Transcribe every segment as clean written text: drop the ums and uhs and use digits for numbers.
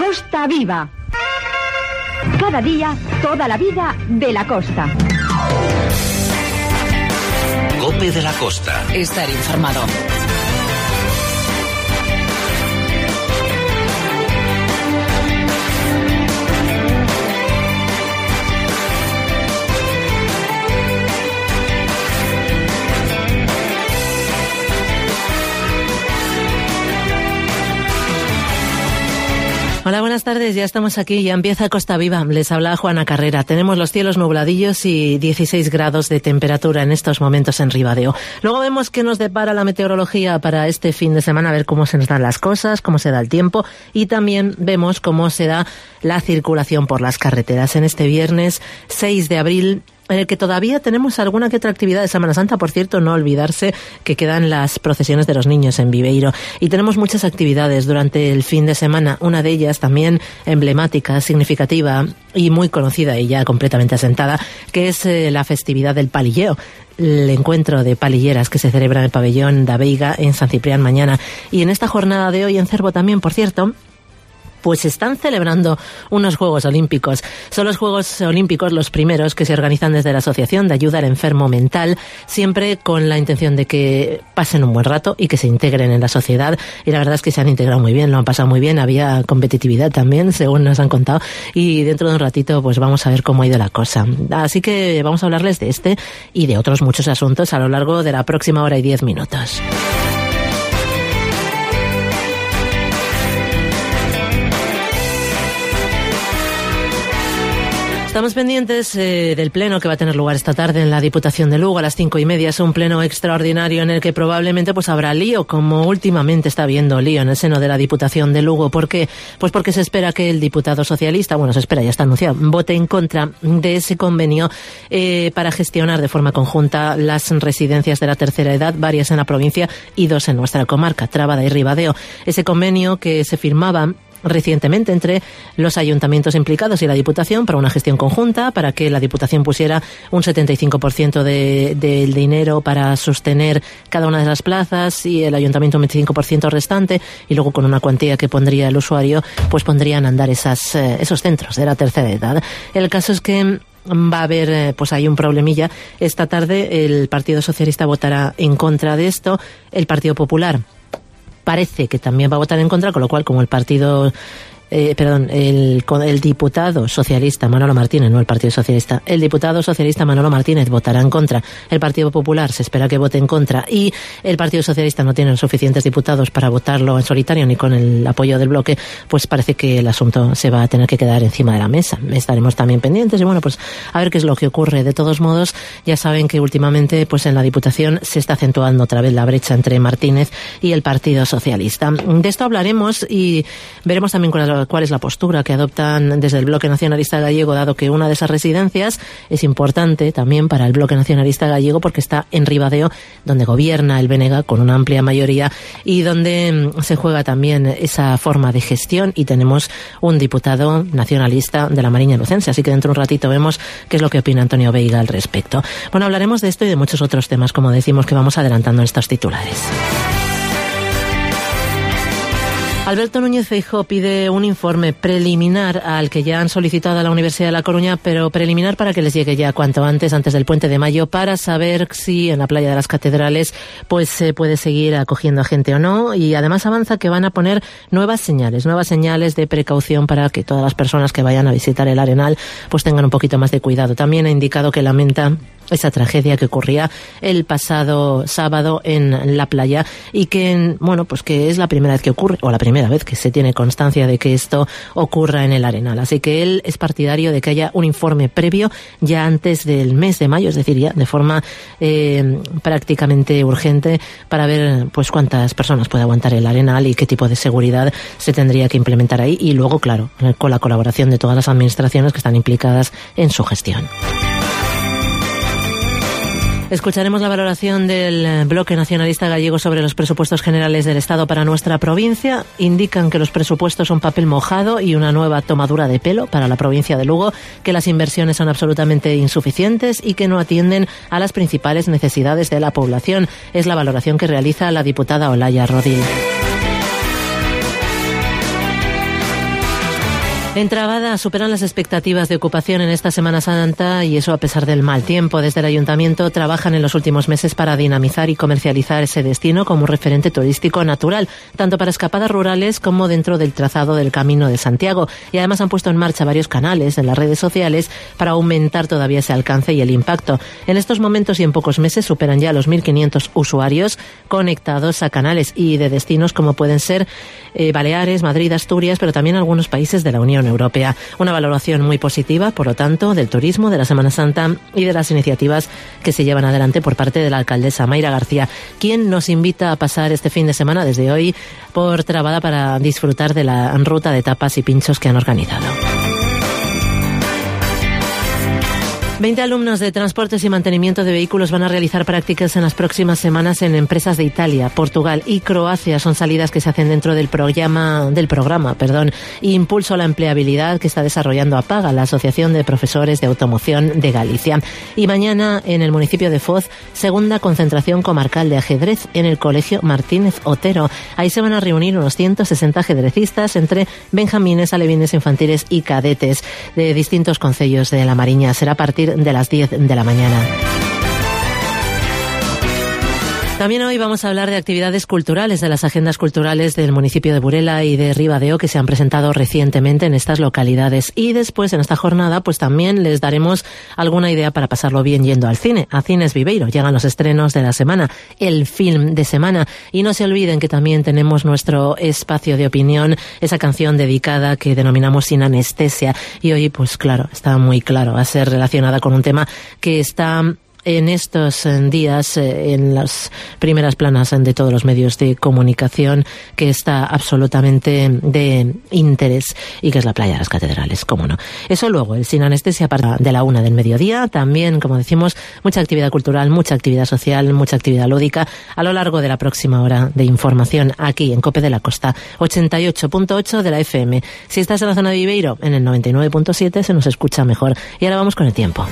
Costa Viva. Cada día, toda la vida de la costa. COPE de la Costa. Estar informado. Hola, buenas tardes, ya estamos aquí, ya empieza Costa Viva. Les habla Juana Carrera. Tenemos los cielos nubladillos y 16 grados de temperatura en estos momentos en Ribadeo. Luego vemos qué nos depara la meteorología para este fin de semana, a ver cómo se nos dan las cosas, cómo se da el tiempo, y también vemos cómo se da la circulación por las carreteras en este viernes 6 de abril, en el que todavía tenemos alguna que otra actividad de Semana Santa. Por cierto, no olvidarse que quedan las procesiones de los niños en Viveiro. Y tenemos muchas actividades durante el fin de semana. Una de ellas también emblemática, significativa y muy conocida y ya completamente asentada, que es la festividad del palilleo. El encuentro de palilleras que se celebra en el pabellón da Veiga en San Ciprián mañana. Y en esta jornada de hoy en Cervo también, por cierto, pues están celebrando unos Juegos Olímpicos. Son los Juegos Olímpicos los primeros que se organizan desde la Asociación de Ayuda al Enfermo Mental, siempre con la intención de que pasen un buen rato y que se integren en la sociedad. Y la verdad es que se han integrado muy bien, lo han pasado muy bien. Había competitividad también, según nos han contado. Y dentro de un ratito pues vamos a ver cómo ha ido la cosa. Así que vamos a hablarles de este y de otros muchos asuntos a lo largo de la próxima hora y 10 minutos. Estamos pendientes del pleno que va a tener lugar esta tarde en la Diputación de Lugo a las 5:30. Es un pleno extraordinario en el que probablemente pues habrá lío, como últimamente está habiendo lío en el seno de la Diputación de Lugo. ¿Por qué? Pues porque se espera que el diputado socialista, bueno, se espera, ya está anunciado, vote en contra de ese convenio para gestionar de forma conjunta las residencias de la tercera edad, varias en la provincia y 2 en nuestra comarca, Trábada y Ribadeo. Ese convenio que se firmaba recientemente entre los ayuntamientos implicados y la Diputación para una gestión conjunta, para que la Diputación pusiera un 75% del dinero para sostener cada una de las plazas y el ayuntamiento un 25% restante, y luego con una cuantía que pondría el usuario, pues pondrían a andar esos centros de la tercera edad. El caso es que va a haber, pues hay un problemilla. Esta tarde el Partido Socialista votará en contra de esto, el Partido Popular parece que también va a votar en contra, con lo cual, como el partido el diputado socialista Manolo Martínez, no el Partido Socialista, el diputado socialista Manolo Martínez votará en contra, el Partido Popular se espera que vote en contra y el Partido Socialista no tiene los suficientes diputados para votarlo en solitario ni con el apoyo del bloque, pues parece que el asunto se va a tener que quedar encima de la mesa. Estaremos también pendientes y bueno, pues a ver qué es lo que ocurre. De todos modos, ya saben que últimamente pues en la Diputación se está acentuando otra vez la brecha entre Martínez y el Partido Socialista. De esto hablaremos y veremos también cuál es la postura que adoptan desde el Bloque Nacionalista Gallego, dado que una de esas residencias es importante también para el Bloque Nacionalista Gallego porque está en Ribadeo, donde gobierna el BNG con una amplia mayoría y donde se juega también esa forma de gestión, y tenemos un diputado nacionalista de la Mariña Lucense, así que dentro de un ratito vemos qué es lo que opina Antonio Veiga al respecto. Bueno, hablaremos de esto y de muchos otros temas, como decimos, que vamos adelantando en estos titulares. Alberto Núñez Feijóo pide un informe preliminar al que ya han solicitado a la Universidad de La Coruña, pero preliminar para que les llegue ya cuanto antes del Puente de Mayo, para saber si en la playa de las Catedrales pues se puede seguir acogiendo a gente o no, y además avanza que van a poner nuevas señales de precaución para que todas las personas que vayan a visitar el Arenal pues tengan un poquito más de cuidado. También ha indicado que lamenta esa tragedia que ocurría el pasado sábado en la playa y que, bueno, pues que es la primera vez que ocurre, o la primera vez que se tiene constancia de que esto ocurra en el Arenal. Así que él es partidario de que haya un informe previo ya antes del mes de mayo, es decir, ya de forma prácticamente urgente, para ver pues cuántas personas puede aguantar el Arenal y qué tipo de seguridad se tendría que implementar ahí, y luego, claro, con la colaboración de todas las administraciones que están implicadas en su gestión. Escucharemos la valoración del Bloque Nacionalista Gallego sobre los presupuestos generales del Estado para nuestra provincia. Indican que los presupuestos son papel mojado y una nueva tomadura de pelo para la provincia de Lugo, que las inversiones son absolutamente insuficientes y que no atienden a las principales necesidades de la población. Es la valoración que realiza la diputada Olaya Rodil. En Trabada superan las expectativas de ocupación en esta Semana Santa y eso a pesar del mal tiempo. Desde el Ayuntamiento trabajan en los últimos meses para dinamizar y comercializar ese destino como un referente turístico natural, tanto para escapadas rurales como dentro del trazado del Camino de Santiago. Y además han puesto en marcha varios canales en las redes sociales para aumentar todavía ese alcance y el impacto. En estos momentos y en pocos meses superan ya los 1.500 usuarios conectados a canales y de destinos como pueden ser Baleares, Madrid, Asturias, pero también algunos países de la Unión Europea. Una valoración muy positiva, por lo tanto, del turismo, de la Semana Santa y de las iniciativas que se llevan adelante por parte de la alcaldesa Mayra García, quien nos invita a pasar este fin de semana desde hoy por Trabada para disfrutar de la ruta de tapas y pinchos que han organizado. 20 alumnos de transportes y mantenimiento de vehículos van a realizar prácticas en las próximas semanas en empresas de Italia, Portugal y Croacia. Son salidas que se hacen dentro del programa Impulso a la Empleabilidad que está desarrollando APAGA, la Asociación de Profesores de Automoción de Galicia. Y mañana en el municipio de Foz, segunda concentración comarcal de ajedrez en el Colegio Martínez Otero. Ahí se van a reunir unos 160 ajedrecistas entre benjamines, alevines, infantiles y cadetes de distintos concellos de la Mariña. Será a partir de las 10 de la mañana. También hoy vamos a hablar de actividades culturales, de las agendas culturales del municipio de Burela y de Ribadeo que se han presentado recientemente en estas localidades. Y después, en esta jornada, pues también les daremos alguna idea para pasarlo bien yendo al cine. A Cines Viveiro llegan los estrenos de la semana, el film de semana. Y no se olviden que también tenemos nuestro espacio de opinión, esa canción dedicada que denominamos Sin Anestesia. Y hoy, pues claro, está muy claro, va a ser relacionada con un tema que está en estos días en las primeras planas de todos los medios de comunicación, que está absolutamente de interés y que es la playa de las Catedrales, cómo no. Eso luego, el Sin Anestesia de la 1 del mediodía. También, como decimos, mucha actividad cultural, mucha actividad social, mucha actividad lúdica a lo largo de la próxima hora de información aquí en COPE de la Costa, 88.8 de la FM. Si estás en la zona de Viveiro, en el 99.7 se nos escucha mejor. Y ahora vamos con el tiempo.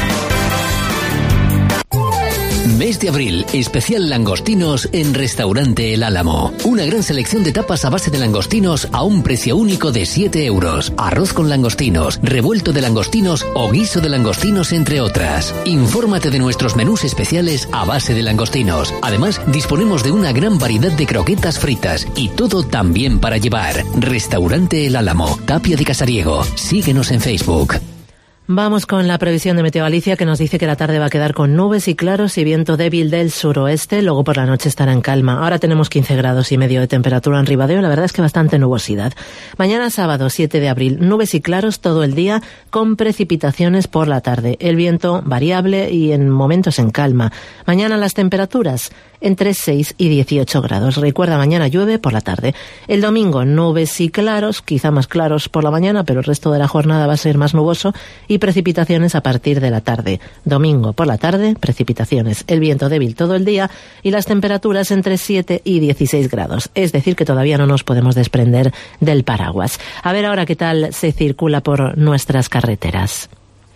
Mes de abril, especial langostinos en Restaurante El Álamo. Una gran selección de tapas a base de langostinos a un precio único de 7 euros. Arroz con langostinos, revuelto de langostinos o guiso de langostinos, entre otras. Infórmate de nuestros menús especiales a base de langostinos. Además, disponemos de una gran variedad de croquetas fritas y todo también para llevar. Restaurante El Álamo, Tapia de Casariego. Síguenos en Facebook. Vamos con la previsión de Meteo Galicia, que nos dice que la tarde va a quedar con nubes y claros y viento débil del suroeste. Luego por la noche estará en calma. Ahora tenemos 15 grados y medio de temperatura en Ribadeo. La verdad es que bastante nubosidad. Mañana sábado 7 de abril, nubes y claros todo el día con precipitaciones por la tarde. El viento variable y en momentos en calma. Mañana las temperaturas entre 6 y 18 grados. Recuerda, mañana llueve por la tarde. El domingo nubes y claros, quizá más claros por la mañana, pero el resto de la jornada va a ser más nuboso y precipitaciones a partir de la tarde. Domingo por la tarde, precipitaciones. El viento débil todo el día y las temperaturas entre 7 y 16 grados. Es decir, que todavía no nos podemos desprender del paraguas. A ver ahora qué tal se circula por nuestras carreteras.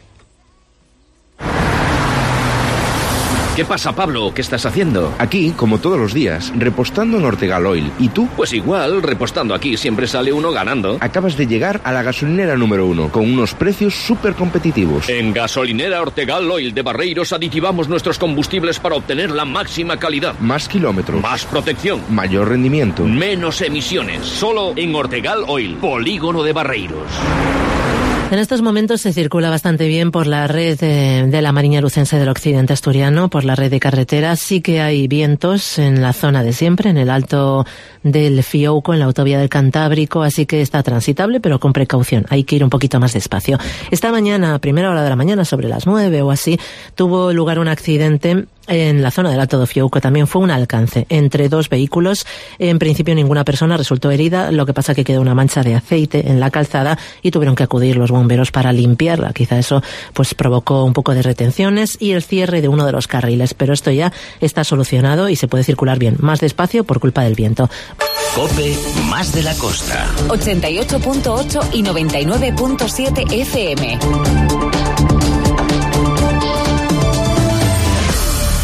¿Qué pasa, Pablo? ¿Qué estás haciendo? Aquí, como todos los días, repostando en Ortegal Oil. ¿Y tú? Pues igual, repostando aquí siempre sale uno ganando. Acabas de llegar a la gasolinera número 1, con unos precios súper competitivos. En Gasolinera Ortegal Oil de Barreiros aditivamos nuestros combustibles para obtener la máxima calidad. Más kilómetros. Más protección. Mayor rendimiento. Menos emisiones. Solo en Ortegal Oil, Polígono de Barreiros. En estos momentos se circula bastante bien por la red de la Mariña Lucense del Occidente Asturiano, por la red de carreteras. Sí que hay vientos en la zona de siempre, en el alto del Fiouco, en la autovía del Cantábrico, así que está transitable, pero con precaución. Hay que ir un poquito más despacio. Esta mañana, a primera hora de la mañana, sobre las 9 o así, tuvo lugar un accidente en la zona del Alto do Fiouco. También fue un alcance entre dos vehículos. En principio ninguna persona resultó herida, lo que pasa que quedó una mancha de aceite en la calzada y tuvieron que acudir los bomberos para limpiarla. Quizá eso pues provocó un poco de retenciones y el cierre de uno de los carriles, pero esto ya está solucionado y se puede circular bien, más despacio por culpa del viento. COPE más de la costa. 88.8 y 99.7 FM.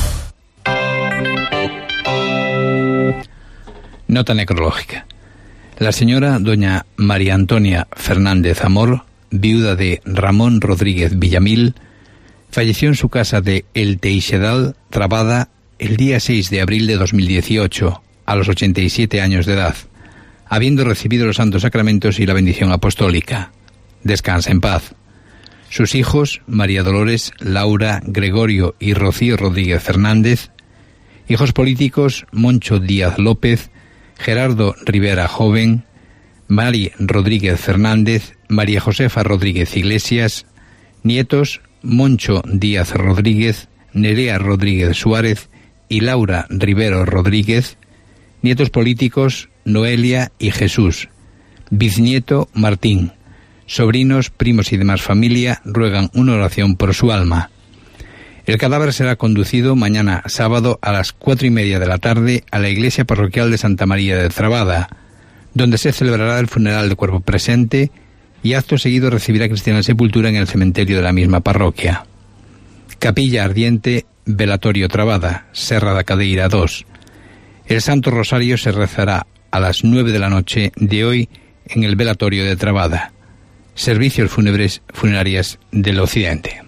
Nota necrológica. La señora doña María Antonia Fernández Amor, viuda de Ramón Rodríguez Villamil, falleció en su casa de El Teixedal, Trabada, el día 6 de abril de 2018, a los 87 años de edad, habiendo recibido los santos sacramentos y la bendición apostólica. Descansa en paz. Sus hijos, María Dolores, Laura, Gregorio y Rocío Rodríguez Fernández. Hijos políticos, Moncho Díaz López, Gerardo Rivera Joven, Mari Rodríguez Fernández, María Josefa Rodríguez Iglesias. Nietos, Moncho Díaz Rodríguez, Nerea Rodríguez Suárez y Laura Rivero Rodríguez. Nietos políticos, Noelia y Jesús. Bisnieto, Martín. Sobrinos, primos y demás familia ruegan una oración por su alma. El cadáver será conducido mañana sábado a las 4:30 de la tarde a la iglesia parroquial de Santa María de Trabada, donde se celebrará el funeral de cuerpo presente y acto seguido recibirá cristiana sepultura en el cementerio de la misma parroquia. Capilla Ardiente, Velatorio Trabada, Serra da Cadeira 2. El Santo Rosario se rezará a las 9 de la noche de hoy en el velatorio de Trabada. Servicios fúnebres funerarias del Occidente.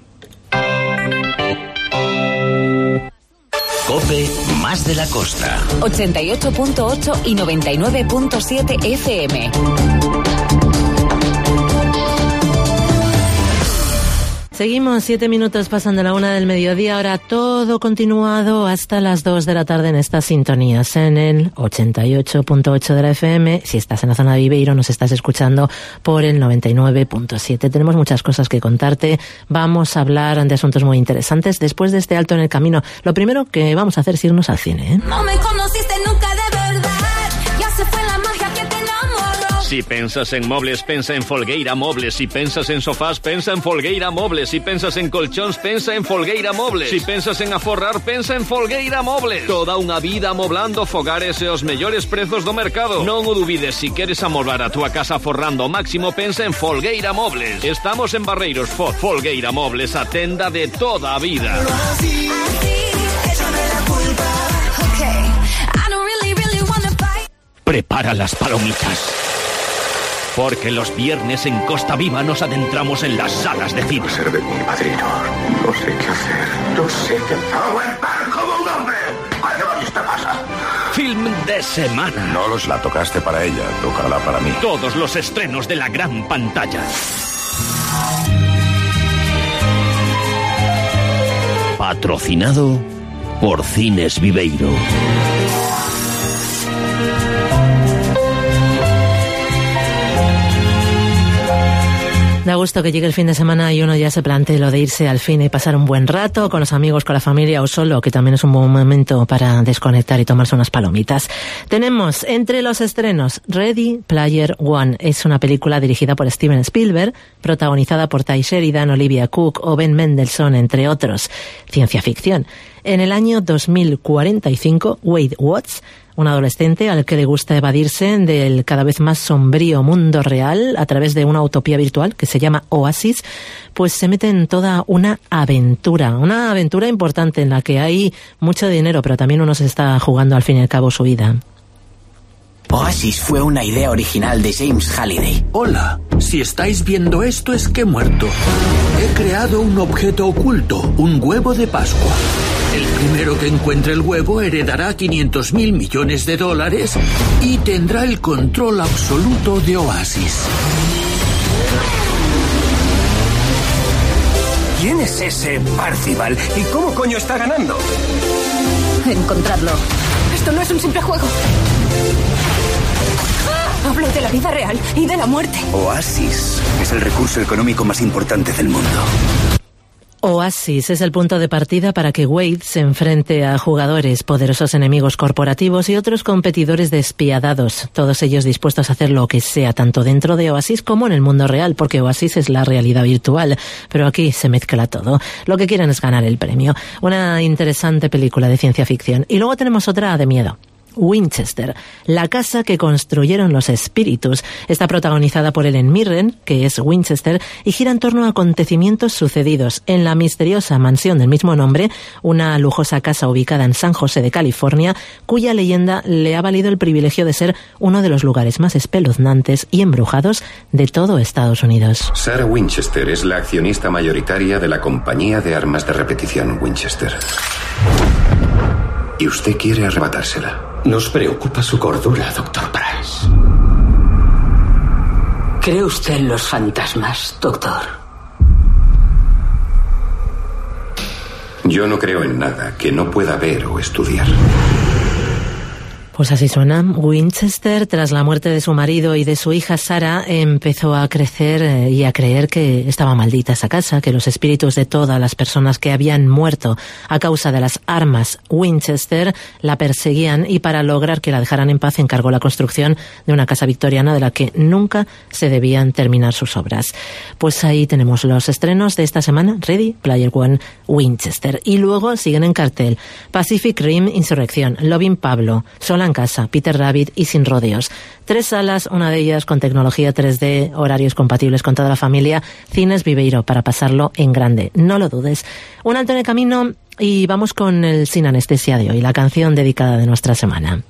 COPE más de la costa. 88.8 y 99.7 FM. Seguimos, 7 minutos pasan de la 1 del mediodía, ahora todo continuado hasta las 2 de la tarde en estas sintonías, en el 88.8 de la FM. Si estás en la zona de Viveiro, nos estás escuchando por el 99.7. Tenemos muchas cosas que contarte, vamos a hablar de asuntos muy interesantes después de este alto en el camino. Lo primero que vamos a hacer es irnos al cine, ¿eh? No me conociste nunca de verdad, ya se fue la magia que te enamoró. Si piensas en mobles, pensa en Folgueira Mobles. Si piensas en sofás, pensa en Folgueira Mobles. Si piensas en colchóns, pensa en Folgueira Mobles. Si piensas en aforrar, pensa en Folgueira Mobles. Toda unha vida amoblando fogares e os mellores prezos do mercado. Non o dubides, si queres amoblar a túa casa forrando ao máximo, pensa en Folgueira Mobles. Estamos en Barreiros. Folgueira Mobles, a tenda de toda a vida. Prepara las palomitas. Porque los viernes en Costa Viva nos adentramos en las salas de cine. Ser de mi padrino. No sé qué hacer. No sé qué hacer. ¡Aguantar como un hombre! ¡Cuando esta pasa! Film de semana. No los la tocaste para ella, tócala para mí. Todos los estrenos de la gran pantalla. Patrocinado por Cines Viveiro. Da gusto que llegue el fin de semana y uno ya se plantee lo de irse al cine y pasar un buen rato con los amigos, con la familia o solo, que también es un buen momento para desconectar y tomarse unas palomitas. Tenemos entre los estrenos Ready Player One. Es una película dirigida por Steven Spielberg, protagonizada por Ty Sheridan, Olivia Cook o Ben Mendelsohn, entre otros. Ciencia ficción. En el año 2045, Wade Watts, un adolescente al que le gusta evadirse del cada vez más sombrío mundo real a través de una utopía virtual que se llama Oasis, pues se mete en toda una aventura importante en la que hay mucho dinero, pero también uno se está jugando al fin y al cabo su vida. Oasis fue una idea original de James Halliday. Hola, si estáis viendo esto es que he muerto. He creado un objeto oculto, un huevo de Pascua. El primero que encuentre el huevo heredará $500.000 millones y tendrá el control absoluto de Oasis. ¿Quién es ese Parcival? ¿Y cómo coño está ganando? Encontrarlo. Esto no es un simple juego. Hablo de la vida real y de la muerte. Oasis es el recurso económico más importante del mundo. Oasis es el punto de partida para que Wade se enfrente a jugadores, poderosos enemigos corporativos y otros competidores despiadados, todos ellos dispuestos a hacer lo que sea, tanto dentro de Oasis como en el mundo real, porque Oasis es la realidad virtual, pero aquí se mezcla todo. Lo que quieren es ganar el premio. Una interesante película de ciencia ficción. Y luego tenemos otra de miedo. Winchester, la casa que construyeron los espíritus. Está protagonizada por Helen Mirren, que es Winchester, y gira en torno a acontecimientos sucedidos en la misteriosa mansión del mismo nombre, una lujosa casa ubicada en San José de California, cuya leyenda le ha valido el privilegio de ser uno de los lugares más espeluznantes y embrujados de todo Estados Unidos. Sarah Winchester es la accionista mayoritaria de la compañía de armas de repetición Winchester. Y usted quiere arrebatársela. Nos preocupa su cordura, Dr. Price. ¿Cree usted en los fantasmas, doctor? Yo no creo en nada que no pueda ver o estudiar. Pues así suena. Winchester, tras la muerte de su marido y de su hija Sarah, empezó a crecer y a creer que estaba maldita esa casa, que los espíritus de todas las personas que habían muerto a causa de las armas Winchester la perseguían, y para lograr que la dejaran en paz encargó la construcción de una casa victoriana de la que nunca se debían terminar sus obras. Pues ahí tenemos los estrenos de esta semana: Ready Player One, Winchester. Y luego siguen en cartel Pacific Rim, Insurrección, Loving Pablo, Sola en casa, Peter Rabbit y Sin rodeos. 3 salas, una de ellas con tecnología 3D, horarios compatibles con toda la familia. Cines Viveiro, para pasarlo en grande, no lo dudes. Un alto en el camino y vamos con el Sin Anestesia de hoy, la canción dedicada de nuestra semana.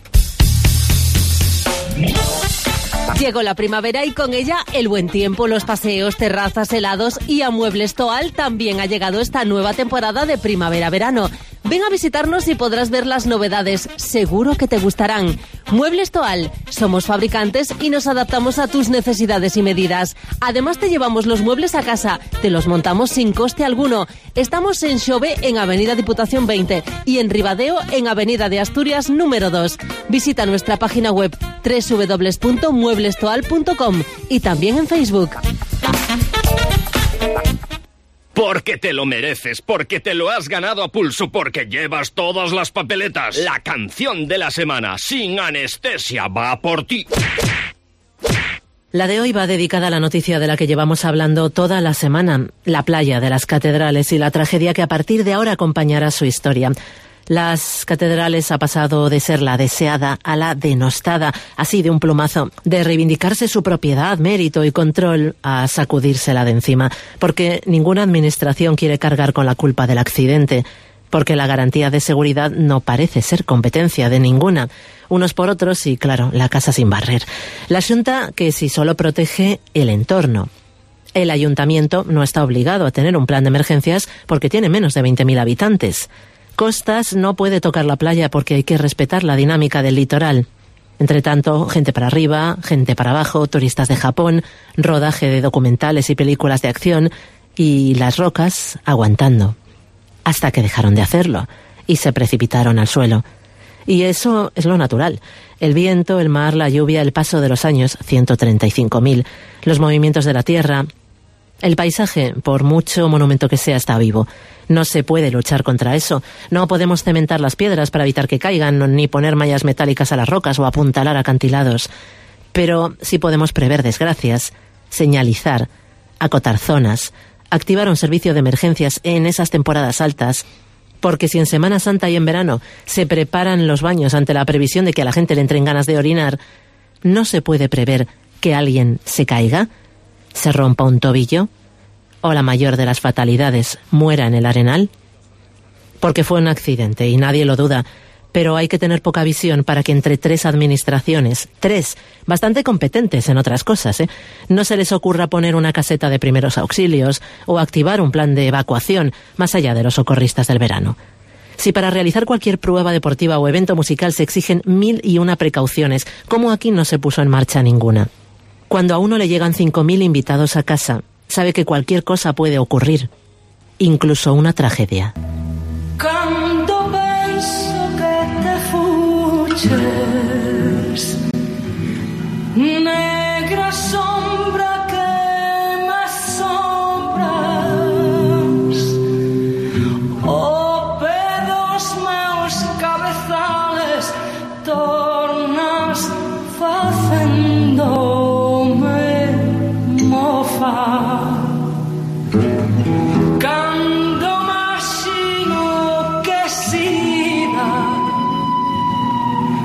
Llegó la primavera y con ella el buen tiempo, los paseos, terrazas, helados, y a Muebles Toal también ha llegado esta nueva temporada de primavera-verano. Ven a visitarnos y podrás ver las novedades, seguro que te gustarán. Muebles Toal, somos fabricantes y nos adaptamos a tus necesidades y medidas. Además te llevamos los muebles a casa, te los montamos sin coste alguno. Estamos en Xove, en Avenida Diputación 20, y en Ribadeo, en Avenida de Asturias número 2. Visita nuestra página web www.mueblestoal.com y también en Facebook. Porque te lo mereces, porque te lo has ganado a pulso, porque llevas todas las papeletas. La canción de la semana, Sin Anestesia, va por ti. La de hoy va dedicada a la noticia de la que llevamos hablando toda la semana: la playa de las catedrales y la tragedia que a partir de ahora acompañará su historia. Las catedrales ha pasado de ser la deseada a la denostada, así de un plumazo, de reivindicarse su propiedad, mérito y control a sacudírsela de encima, porque ninguna administración quiere cargar con la culpa del accidente, porque la garantía de seguridad no parece ser competencia de ninguna. Unos por otros y, claro, la casa sin barrer. La Xunta, que si solo protege el entorno. El ayuntamiento no está obligado a tener un plan de emergencias porque tiene menos de 20.000 habitantes. Costas no puede tocar la playa porque hay que respetar la dinámica del litoral. Entre tanto, gente para arriba, gente para abajo, turistas de Japón, rodaje de documentales y películas de acción, y las rocas aguantando. Hasta que dejaron de hacerlo y se precipitaron al suelo. Y eso es lo natural. El viento, el mar, la lluvia, el paso de los años, 135.000, los movimientos de la tierra. El paisaje, por mucho monumento que sea, está vivo. No se puede luchar contra eso. No podemos cementar las piedras para evitar que caigan, ni poner mallas metálicas a las rocas o apuntalar acantilados. Pero sí podemos prever desgracias, señalizar, acotar zonas, activar un servicio de emergencias en esas temporadas altas. Porque si en Semana Santa y en verano se preparan los baños ante la previsión de que a la gente le entren ganas de orinar, no se puede prever que alguien se caiga, se rompa un tobillo, o la mayor de las fatalidades, muera en el arenal. Porque fue un accidente y nadie lo duda, pero hay que tener poca visión para que entre 3 administraciones, 3, bastante competentes en otras cosas, no se les ocurra poner una caseta de primeros auxilios o activar un plan de evacuación más allá de los socorristas del verano. Si para realizar cualquier prueba deportiva o evento musical se exigen 1001 precauciones, ¿cómo aquí no se puso en marcha ninguna? Cuando a uno le llegan 5.000 invitados a casa, sabe que cualquier cosa puede ocurrir, incluso una tragedia. Cuando penso que te fuches, negra sombra que me asombras, o pedos meus cabezales tornas facendome mofar. Cando imagino que sida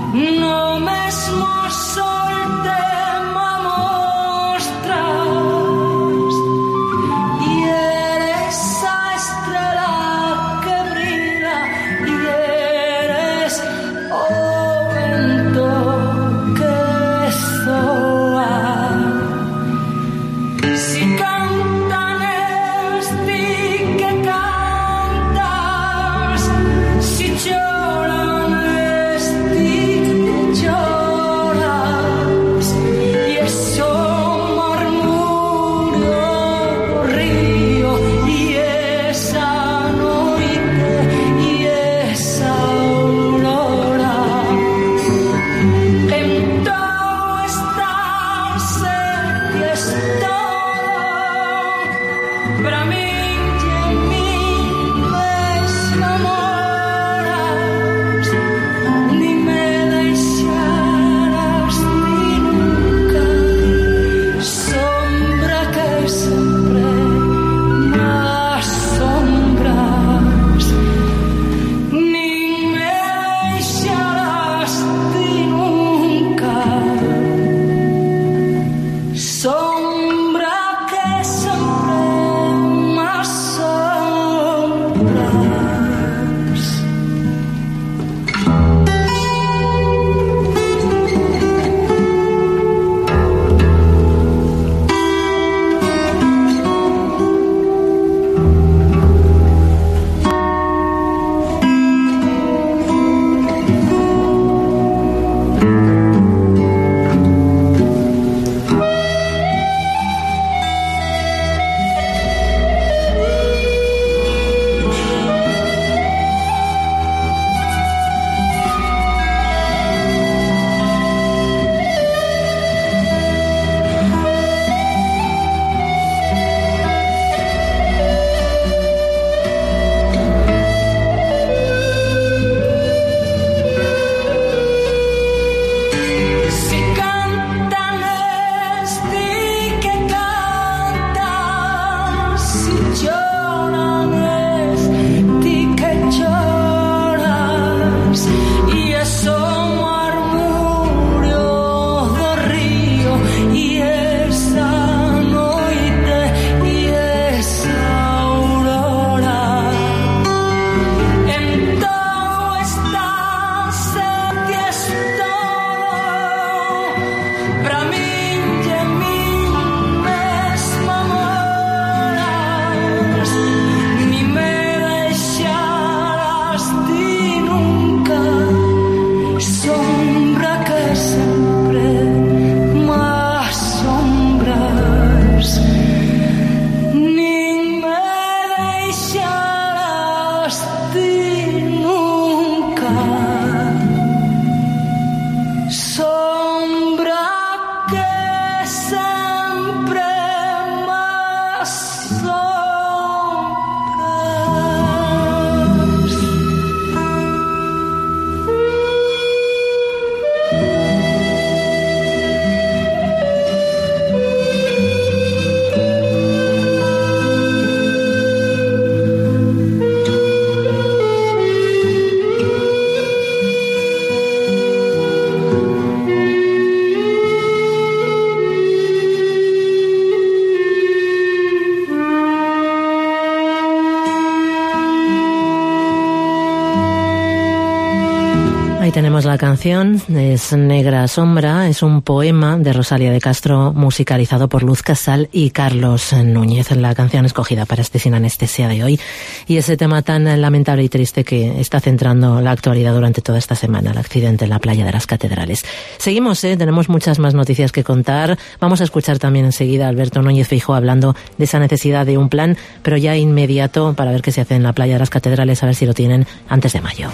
tenemos la canción, es Negra Sombra, es un poema de Rosalía de Castro musicalizado por Luz Casal y Carlos Núñez, la canción escogida para este Sin Anestesia de hoy, y ese tema tan lamentable y triste que está centrando la actualidad durante toda esta semana, el accidente en la playa de las Catedrales. Seguimos, tenemos muchas más noticias que contar, vamos a escuchar también enseguida a Alberto Núñez Feijóo hablando de esa necesidad de un plan, pero ya inmediato para ver qué se hace en la playa de las Catedrales, a ver si lo tienen antes de mayo.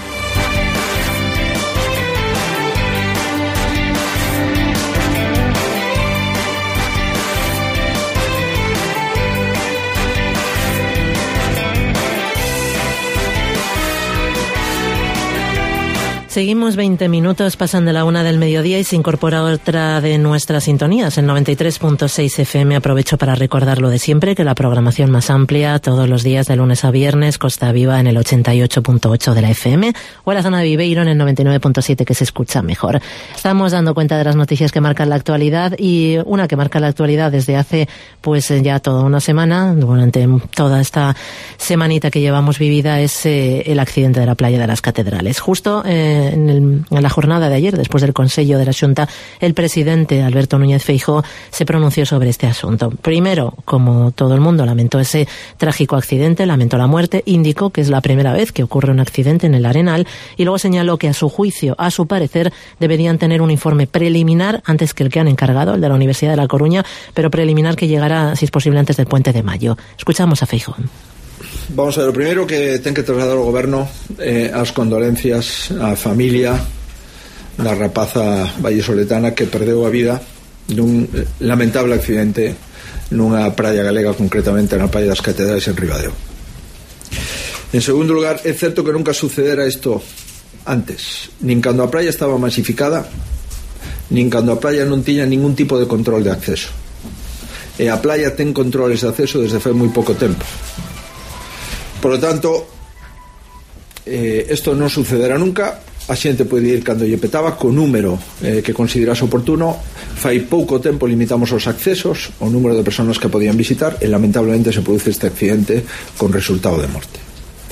Seguimos 20 minutos, pasan de la 1 del mediodía y se incorpora otra de nuestras sintonías, el 93.6 FM. Aprovecho para recordar lo de siempre, que la programación más amplia todos los días de lunes a viernes, Costa Viva en el 88.8 de la FM o en la zona de Viveiro en el 99.7, que se escucha mejor. Estamos dando cuenta de las noticias que marcan la actualidad, y una que marca la actualidad desde hace pues ya toda una semana, durante toda esta semanita que llevamos vivida, es el accidente de la playa de las Catedrales. Justo en la jornada de ayer, después del Consello de la Xunta, el presidente Alberto Núñez Feijóo se pronunció sobre este asunto. Primero, como todo el mundo, lamentó ese trágico accidente, lamentó la muerte, indicó que es la primera vez que ocurre un accidente en el Arenal, y luego señaló que a su juicio, a su parecer, deberían tener un informe preliminar antes que el que han encargado, el de la Universidad de La Coruña, pero preliminar que llegará, si es posible, antes del puente de mayo. Escuchamos a Feijóo. Vamos a ver, o primeiro que ten que trasladar o goberno as condolencias á familia da rapaza vallesoletana que perdeu a vida nun lamentable accidente nunha praia galega, concretamente na praia das Catedrales en Ribadeo. En segundo lugar, é certo que nunca sucedera isto antes, nin cando a praia estaba masificada, nin cando a praia non tiña ningún tipo de control de acceso, e a praia ten controles de acceso desde fai moi pouco tempo. Por lo tanto, isto non sucederá nunca. A xente pode ir cando lle petaba co número que considerase oportuno. Fai pouco tempo limitamos os accesos, o número de persoas que podían visitar, e lamentablemente se produce este accidente con resultado de morte.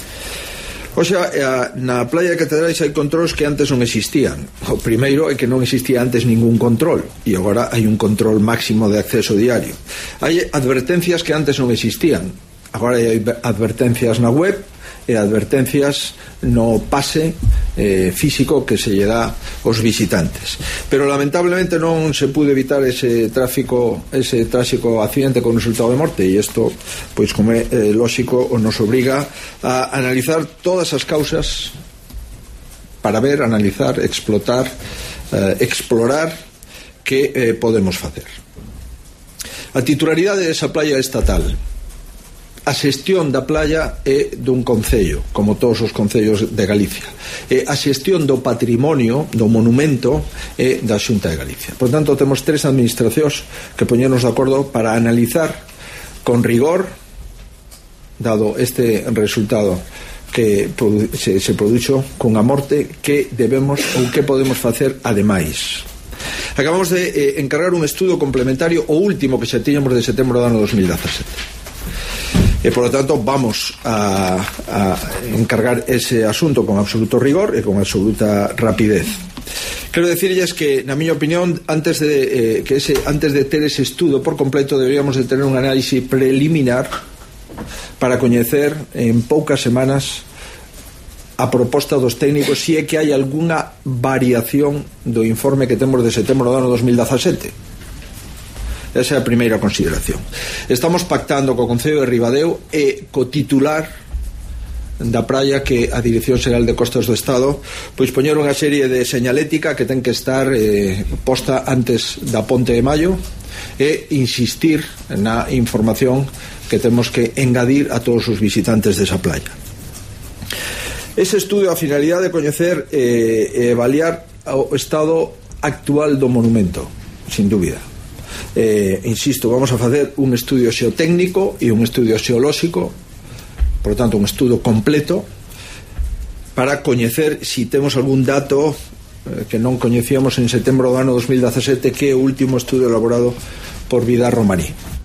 O sea, na playa de Catedrales hai controles que antes non existían. O primeiro é que non existía antes ningún control, e agora hai un control máximo de acceso diario. Hai advertencias que antes non existían. Agora hai advertencias na web e advertencias no pase físico que se lle dá aos visitantes. Pero lamentablemente non se pude evitar ese tráxico accidente con resultado de morte, e isto, pois como é lóxico, nos obriga a analizar todas as causas para ver, analizar, explorar que podemos facer. A titularidade desa playa estatal. A xestión da playa é dun concello, como todos os concellos de Galicia. A xestión do patrimonio, do monumento, é da Xunta de Galicia. Por tanto, temos tres administracións que poñernos de acordo para analizar con rigor, dado este resultado que se produxo con a morte, que debemos ou que podemos facer ademais. Acabamos de encargar un estudo complementario, o último que xa tiñamos de setembro do ano 2017. E, por lo tanto, vamos a encargar ese asunto con absoluto rigor e con absoluta rapidez. Quero decirles que, na miña opinión, antes de ter ese estudo por completo, deberíamos de tener un análisis preliminar para coñecer en poucas semanas a proposta dos técnicos, se é que hai algunha variación do informe que temos de setembro do ano 2017. Esa é a primeira consideración. Estamos pactando co Concello de Ribadeo e co titular da praia, que a Dirección Xeral de Costas do Estado, pois poñer unha serie de señalética que ten que estar posta antes da Ponte de Maio, e insistir na información que temos que engadir a todos os visitantes desa playa. Ese estudo a finalidade de coñecer e avaliar o estado actual do monumento, sin dúbida. Insisto, vamos a facer un estudio xeotécnico e un estudio xeolóxico, por lo tanto un estudo completo, para coñecer si temos algún dato que non coñecíamos en setembro do ano 2017, que é o último estudio elaborado por Vidal Romaní.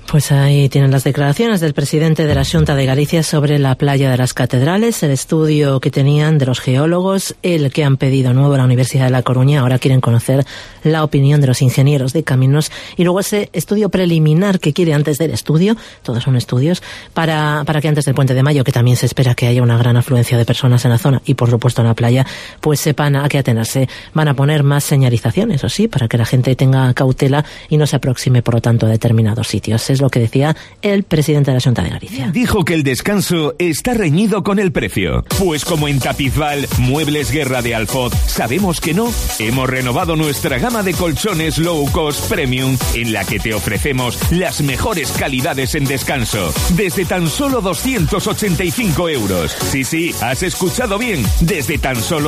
Pues ahí tienen las declaraciones del presidente de la Xunta de Galicia sobre la playa de las Catedrales, el estudio que tenían de los geólogos, el que han pedido nuevo a la Universidad de La Coruña. Ahora quieren conocer la opinión de los ingenieros de caminos y luego ese estudio preliminar que quiere antes del estudio, todos son estudios, para que antes del Puente de Mayo, que también se espera que haya una gran afluencia de personas en la zona y por supuesto en la playa, pues sepan a qué atenerse. Van a poner más señalización, eso sí, para que la gente tenga cautela y no se aproxime por lo tanto a determinados sitios. Es lo que decía el presidente de la Xunta de Galicia. Dijo que el descanso está reñido con el precio. Pues como en Tapizval, Muebles Guerra de Alfoz, sabemos que no, hemos renovado nuestra gama de colchones low cost premium, en la que te ofrecemos las mejores calidades en descanso, desde tan solo 285 euros. Sí, has escuchado bien, desde tan solo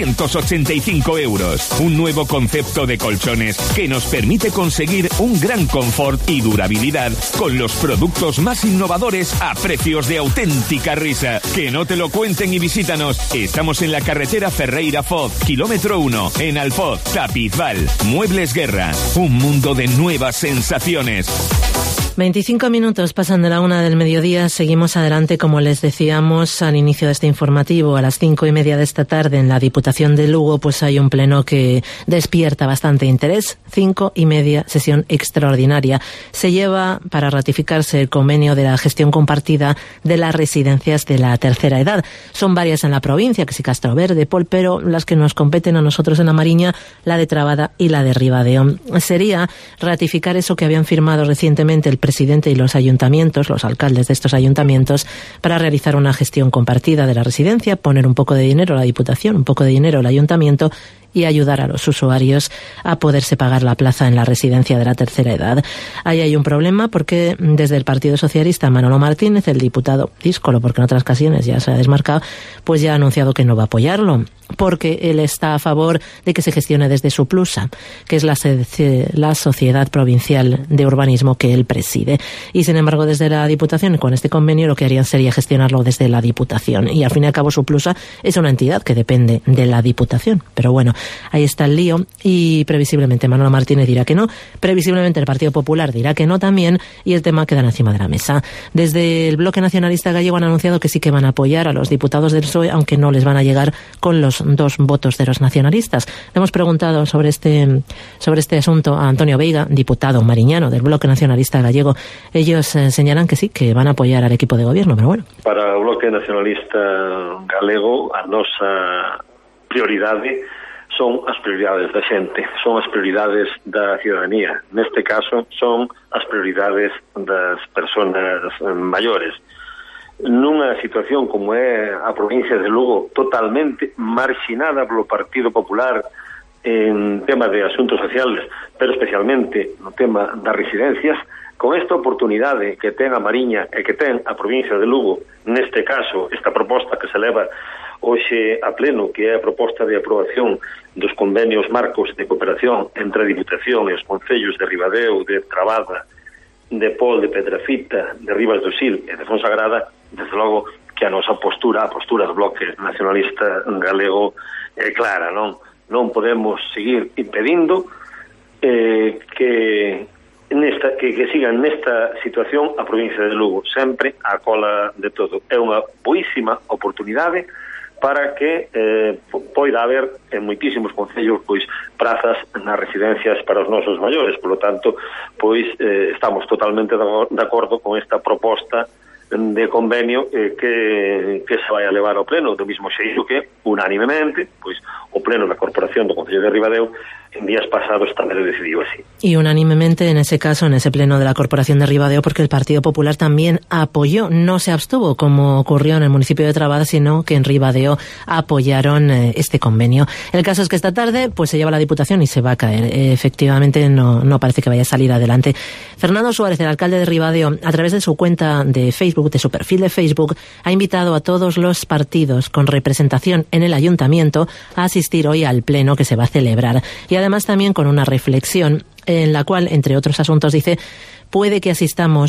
285 euros. Un nuevo concepto de colchones que nos permite conseguir un gran confort y durabilidad con los productos más innovadores a precios de auténtica risa. Que no te lo cuenten y visítanos. Estamos en la carretera Ferreira-Foz, kilómetro 1, en Alfoz, Tapizval. Muebles Guerra, un mundo de nuevas sensaciones. 25 minutos pasan de la 1 del mediodía. Seguimos adelante, como les decíamos al inicio de este informativo. A las 5:30 de esta tarde en la Diputación de Lugo pues hay un pleno que despierta bastante interés. 5:30, sesión extraordinaria. Se lleva para ratificarse el convenio de la gestión compartida de las residencias de la tercera edad. Son varias en la provincia, que si Castroverde, Pol, pero las que nos competen a nosotros en la Mariña, la de Trabada y la de Ribadeo. Sería ratificar eso que habían firmado recientemente el presidente y los ayuntamientos, los alcaldes de estos ayuntamientos, para realizar una gestión compartida de la residencia, poner un poco de dinero a la Diputación, un poco de dinero al ayuntamiento y ayudar a los usuarios a poderse pagar la plaza en la residencia de la tercera edad. Ahí hay un problema porque desde el Partido Socialista Manolo Martínez, el diputado díscolo, porque en otras ocasiones ya se ha desmarcado, pues ya ha anunciado que no va a apoyarlo, porque él está a favor de que se gestione desde Suplusa, que es la Sociedad Provincial de Urbanismo que él preside. Y sin embargo, desde la Diputación, con este convenio, lo que harían sería gestionarlo desde la Diputación. Y al fin y al cabo, Suplusa es una entidad que depende de la Diputación. Pero bueno, ahí está el lío y previsiblemente Manolo Martínez dirá que no, previsiblemente el Partido Popular dirá que no también y el tema queda encima de la mesa. Desde el Bloque Nacionalista Gallego han anunciado que sí que van a apoyar a los diputados del PSOE, aunque no les van a llegar con los 2 votos de los nacionalistas. Le hemos preguntado sobre este asunto a Antonio Veiga, diputado mariñano del Bloque Nacionalista Gallego. Ellos señalan que sí, que van a apoyar al equipo de gobierno, pero bueno. Para o Bloque Nacionalista Galego, a nosa prioridade son as prioridades da xente, son as prioridades da ciudadanía. Neste caso, son as prioridades das persoas maiores. Nunha situación como é a provincia de Lugo, totalmente marxinada polo Partido Popular en tema de asuntos sociales, pero especialmente no tema das residencias, con esta oportunidade que ten a Mariña e que ten a provincia de Lugo, neste caso, esta proposta que se leva hoxe a pleno, que é a proposta de aprobación dos convenios marcos de cooperación entre a Diputación e os concellos de Ribadeo, de Trabada, de Pol, de Pedrafita, de Ribas do Sil e de Fonsagrada, desde logo que a nosa postura, a postura do Bloque Nacionalista Galego é clara, non podemos seguir impedindo que sigan nesta situación a provincia de Lugo, sempre a cola de todo. É unha boísima oportunidade para que poida haber en moitísimos concellos pois prazas nas residencias para os nosos maiores. Por lo tanto, pois estamos totalmente de acordo con esta proposta de convenio que se vai a levar ao pleno, do mismo xeito que unánimemente pois o pleno da Corporación do Concello de Ribadeo en días pasados tamén decidiu así. Y unánimemente en ese caso, en ese pleno de la Corporación de Ribadeo, porque el Partido Popular también apoyó, no se abstuvo como ocurrió en el municipio de Trabada, sino que en Ribadeo apoyaron este convenio. El caso es que esta tarde pues se lleva la Diputación y se va a caer. Efectivamente no parece que vaya a salir adelante. Fernando Suárez, el alcalde de Ribadeo, a través de su cuenta de Facebook, de su perfil de Facebook, ha invitado a todos los partidos con representación en el ayuntamiento a asistir hoy al pleno que se va a celebrar. Y además también con una reflexión en la cual, entre otros asuntos, dice: puede que asistamos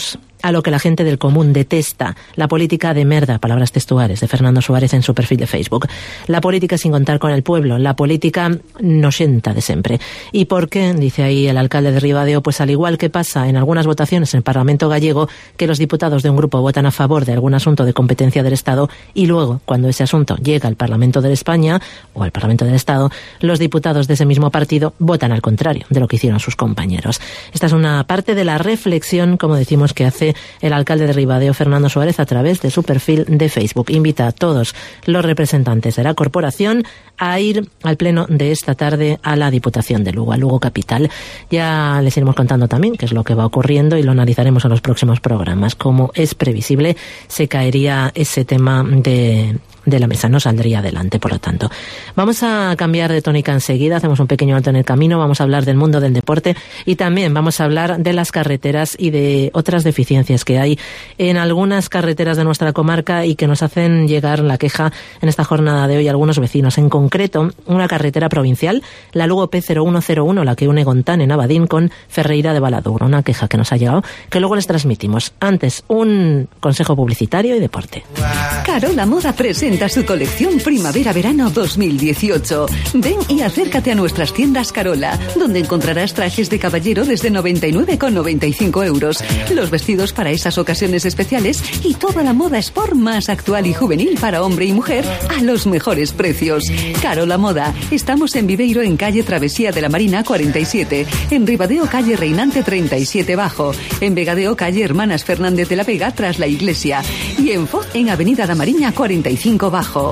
a lo que la gente del común detesta, la política de merda, palabras textuales de Fernando Suárez en su perfil de Facebook. La política sin contar con el pueblo, la política noxenta de siempre. ¿Y por qué? Dice ahí el alcalde de Ribadeo, pues al igual que pasa en algunas votaciones en el Parlamento gallego, que los diputados de un grupo votan a favor de algún asunto de competencia del Estado y luego, cuando ese asunto llega al Parlamento de España o al Parlamento del Estado, los diputados de ese mismo partido votan al contrario de lo que hicieron sus compañeros. Esta es una parte de la reflexión, como decimos, que hace el alcalde de Ribadeo, Fernando Suárez, a través de su perfil de Facebook. Invita a todos los representantes de la corporación a ir al pleno de esta tarde a la Diputación de Lugo, a Lugo Capital. Ya les iremos contando también qué es lo que va ocurriendo y lo analizaremos en los próximos programas. Como es previsible, se caería ese tema de la mesa, no saldría adelante, por lo tanto. Vamos a cambiar de tónica enseguida, hacemos un pequeño alto en el camino, vamos a hablar del mundo del deporte y también vamos a hablar de las carreteras y de otras deficiencias que hay en algunas carreteras de nuestra comarca y que nos hacen llegar la queja en esta jornada de hoy a algunos vecinos. En concreto, una carretera provincial, la Lugo P0101, la que une Gontán en Abadín con Ferreira de Valadouro, una queja que nos ha llegado, que luego les transmitimos. Antes, un consejo publicitario y deporte. Carola Moda presenta su colección Primavera-Verano 2018. Ven y acércate a nuestras tiendas Carola, donde encontrarás trajes de caballero desde 99,95 euros, los vestidos para esas ocasiones especiales y toda la moda sport más actual y juvenil para hombre y mujer a los mejores precios. Carola Moda. Estamos en Viveiro, en calle Travesía de la Marina 47, en Ribadeo, calle Reinante 37 Bajo, en Vegadeo, calle Hermanas Fernández de la Vega tras la iglesia y en Foz, en avenida da Mariña 45 Bajo.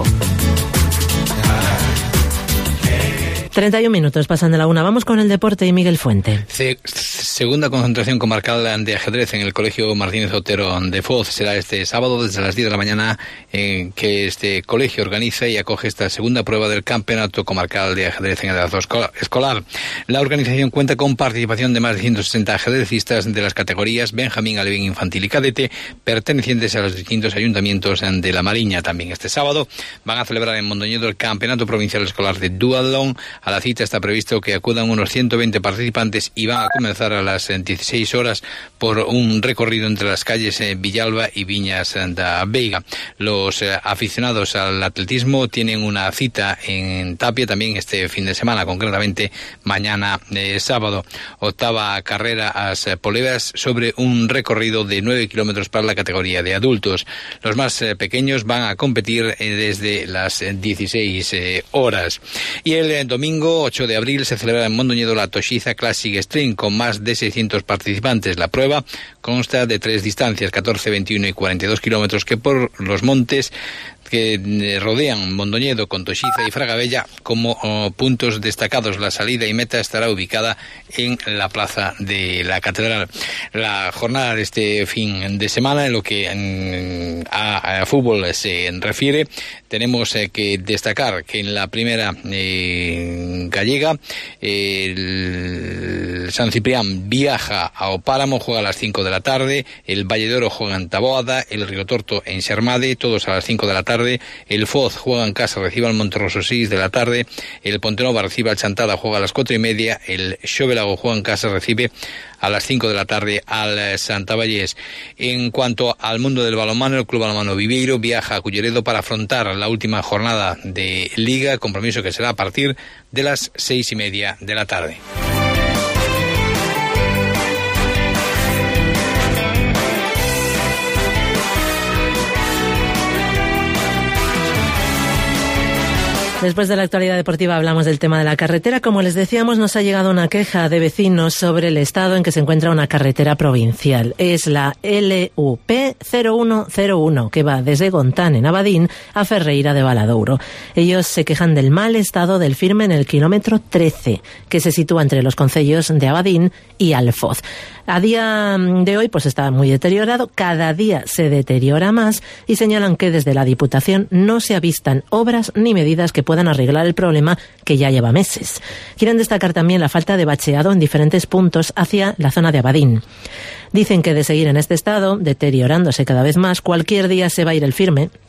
31 minutos pasan de la una. Vamos con el deporte y Miguel Fuente. Segunda concentración comarcal de ajedrez en el Colegio Martínez Otero de Foz. Será este sábado desde las 10 de la mañana que este colegio organiza y acoge esta segunda prueba del Campeonato Comarcal de Ajedrez en edad escolar. La organización cuenta con participación de más de 160 ajedrecistas de las categorías Benjamín, Alevín, Infantil y Cadete, pertenecientes a los distintos ayuntamientos de La Mariña. También este sábado van a celebrar en Mondoñedo el Campeonato Provincial Escolar de Duatlón. A la cita está previsto que acudan unos 120 participantes y van a comenzar a las 16 horas por un recorrido entre las calles Villalba y Viñas da Veiga. Los aficionados al atletismo tienen una cita en Tapia también este fin de semana, concretamente mañana sábado. Octava carrera a Polevas sobre un recorrido de 9 kilómetros para la categoría de adultos. Los más pequeños van a competir desde las 16 horas. Y el domingo 8 de abril se celebra en Mondoñedo la Toshiza Classic Stream con más de 600 participantes. La prueba consta de 3 distancias, 14, 21 y 42 kilómetros, que por los montes que rodean Mondoñedo con Toshiza y Fragabella como puntos destacados. La salida y meta estará ubicada en la plaza de la Catedral. La jornada de este fin de semana, en lo que a fútbol se refiere, tenemos que destacar que en la primera gallega el San Ciprián viaja a Opáramo, juega a las 5 de la tarde, el Valle de Oro juega en Taboada, el Río Torto en Xermade, todos a las 5 de la tarde. El Foz juega en casa, recibe al Monterroso 6 de la tarde. El Pontenova recibe al Chantada, juega a las 4:30. El Xóvelago juega en casa, recibe a las 5 de la tarde al Santa Vallés. En cuanto al mundo del balonmano, el Club Balonmano Viveiro viaja a Culleredo para afrontar la última jornada de Liga, compromiso que será a partir de las 6:30 de la tarde. Después de la actualidad deportiva hablamos del tema de la carretera. Como les decíamos, nos ha llegado una queja de vecinos sobre el estado en que se encuentra una carretera provincial. Es la LUP 0101, que va desde Gontán en Abadín a Ferreira de Valadouro. Ellos se quejan del mal estado del firme en el kilómetro 13, que se sitúa entre los concellos de Abadín y Alfoz. A día de hoy pues está muy deteriorado, cada día se deteriora más y señalan que desde la Diputación no se avistan obras ni medidas que puedan arreglar el problema que ya lleva meses. Quieren destacar también la falta de bacheado en diferentes puntos hacia la zona de Abadín. Dicen que de seguir en este estado, deteriorándose cada vez más, cualquier día se va a ir el firme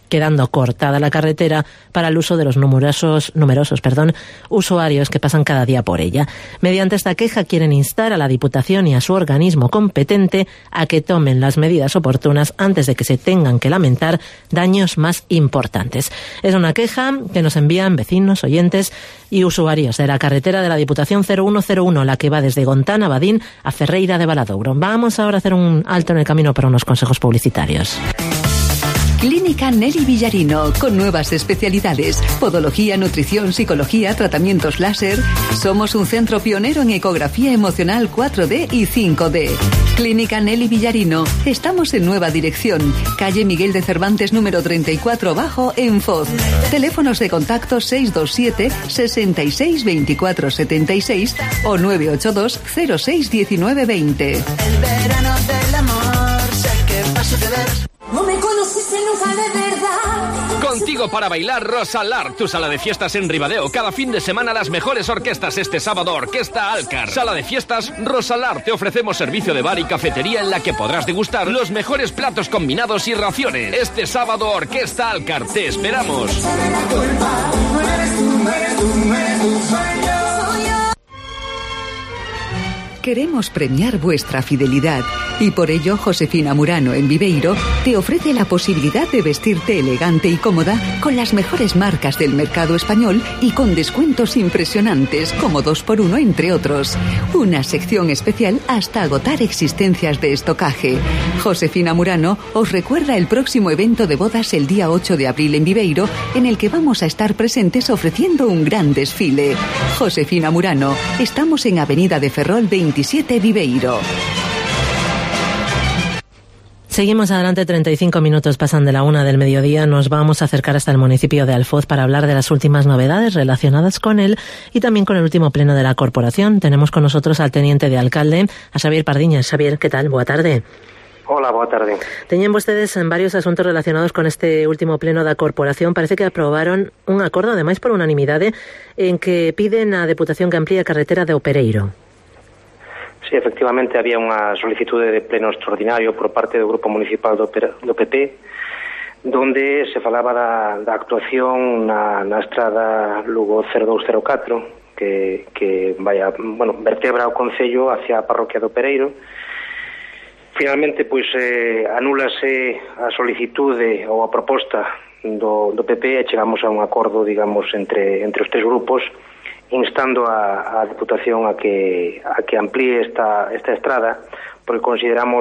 quedando cortada la carretera para el uso de los numerosos usuarios que pasan cada día por ella. Mediante esta queja quieren instar a la Diputación y a su organismo competente a que tomen las medidas oportunas antes de que se tengan que lamentar daños más importantes. Es una queja que nos envían vecinos, oyentes y usuarios de la carretera de la Diputación 0101, la que va desde Gontán a Badín a Ferreira de Valadouro. Vamos ahora a hacer un alto en el camino para unos consejos publicitarios. Clínica Nelly Villarino, con nuevas especialidades: podología, nutrición, psicología, tratamientos láser. Somos un centro pionero en ecografía emocional 4D y 5D. Clínica Nelly Villarino. Estamos en Nueva Dirección, calle Miguel de Cervantes número 34 bajo, en Foz. Teléfonos de contacto 627 66 24 76 o 982 06 19 20. El verano del amor, sé que paso de ver. No me conociste nunca de verdad. Contigo para bailar Rosalar, tu sala de fiestas en Ribadeo. Cada fin de semana las mejores orquestas. Este sábado Orquesta Alcar. Sala de fiestas Rosalar. Te ofrecemos servicio de bar y cafetería en la que podrás degustar los mejores platos combinados y raciones. Este sábado Orquesta Alcar. Te esperamos. Queremos premiar vuestra fidelidad y por ello Josefina Murano en Viveiro te ofrece la posibilidad de vestirte elegante y cómoda con las mejores marcas del mercado español y con descuentos impresionantes como 2x1 entre otros. Una sección especial hasta agotar existencias de estocaje. Josefina Murano os recuerda el próximo evento de bodas el día 8 de abril en Viveiro, en el que vamos a estar presentes ofreciendo un gran desfile. Josefina Murano, estamos en Avenida de Ferrol 27 Viveiro. Seguimos adelante, 35 minutos pasan de la 1 del mediodía. Nos vamos a acercar hasta el municipio de Alfoz para hablar de las últimas novedades relacionadas con él y también con el último pleno de la corporación. Tenemos con nosotros al teniente de alcalde, a Xavier Pardiñas. Xavier, ¿qué tal? Boa tarde. Hola, boa tarde. Teñen vostedes en varios asuntos relacionados con este último pleno da corporación. Parece que aprobaron un acordo, ademais por unanimidade, en que piden á Deputación que amplíe a carretera de Opereiro. Sí, efectivamente, había unha solicitude de pleno extraordinario por parte do Grupo Municipal do PP, donde se falaba da actuación na estrada Lugo 0204, que vertebra o concello hacia a parroquia do Opereiro. Finalmente, pois, anúlase a solicitude ou a proposta do PP e chegamos a un acordo, digamos, entre os tres grupos, instando a Deputación a que amplíe esta estrada, porque consideramos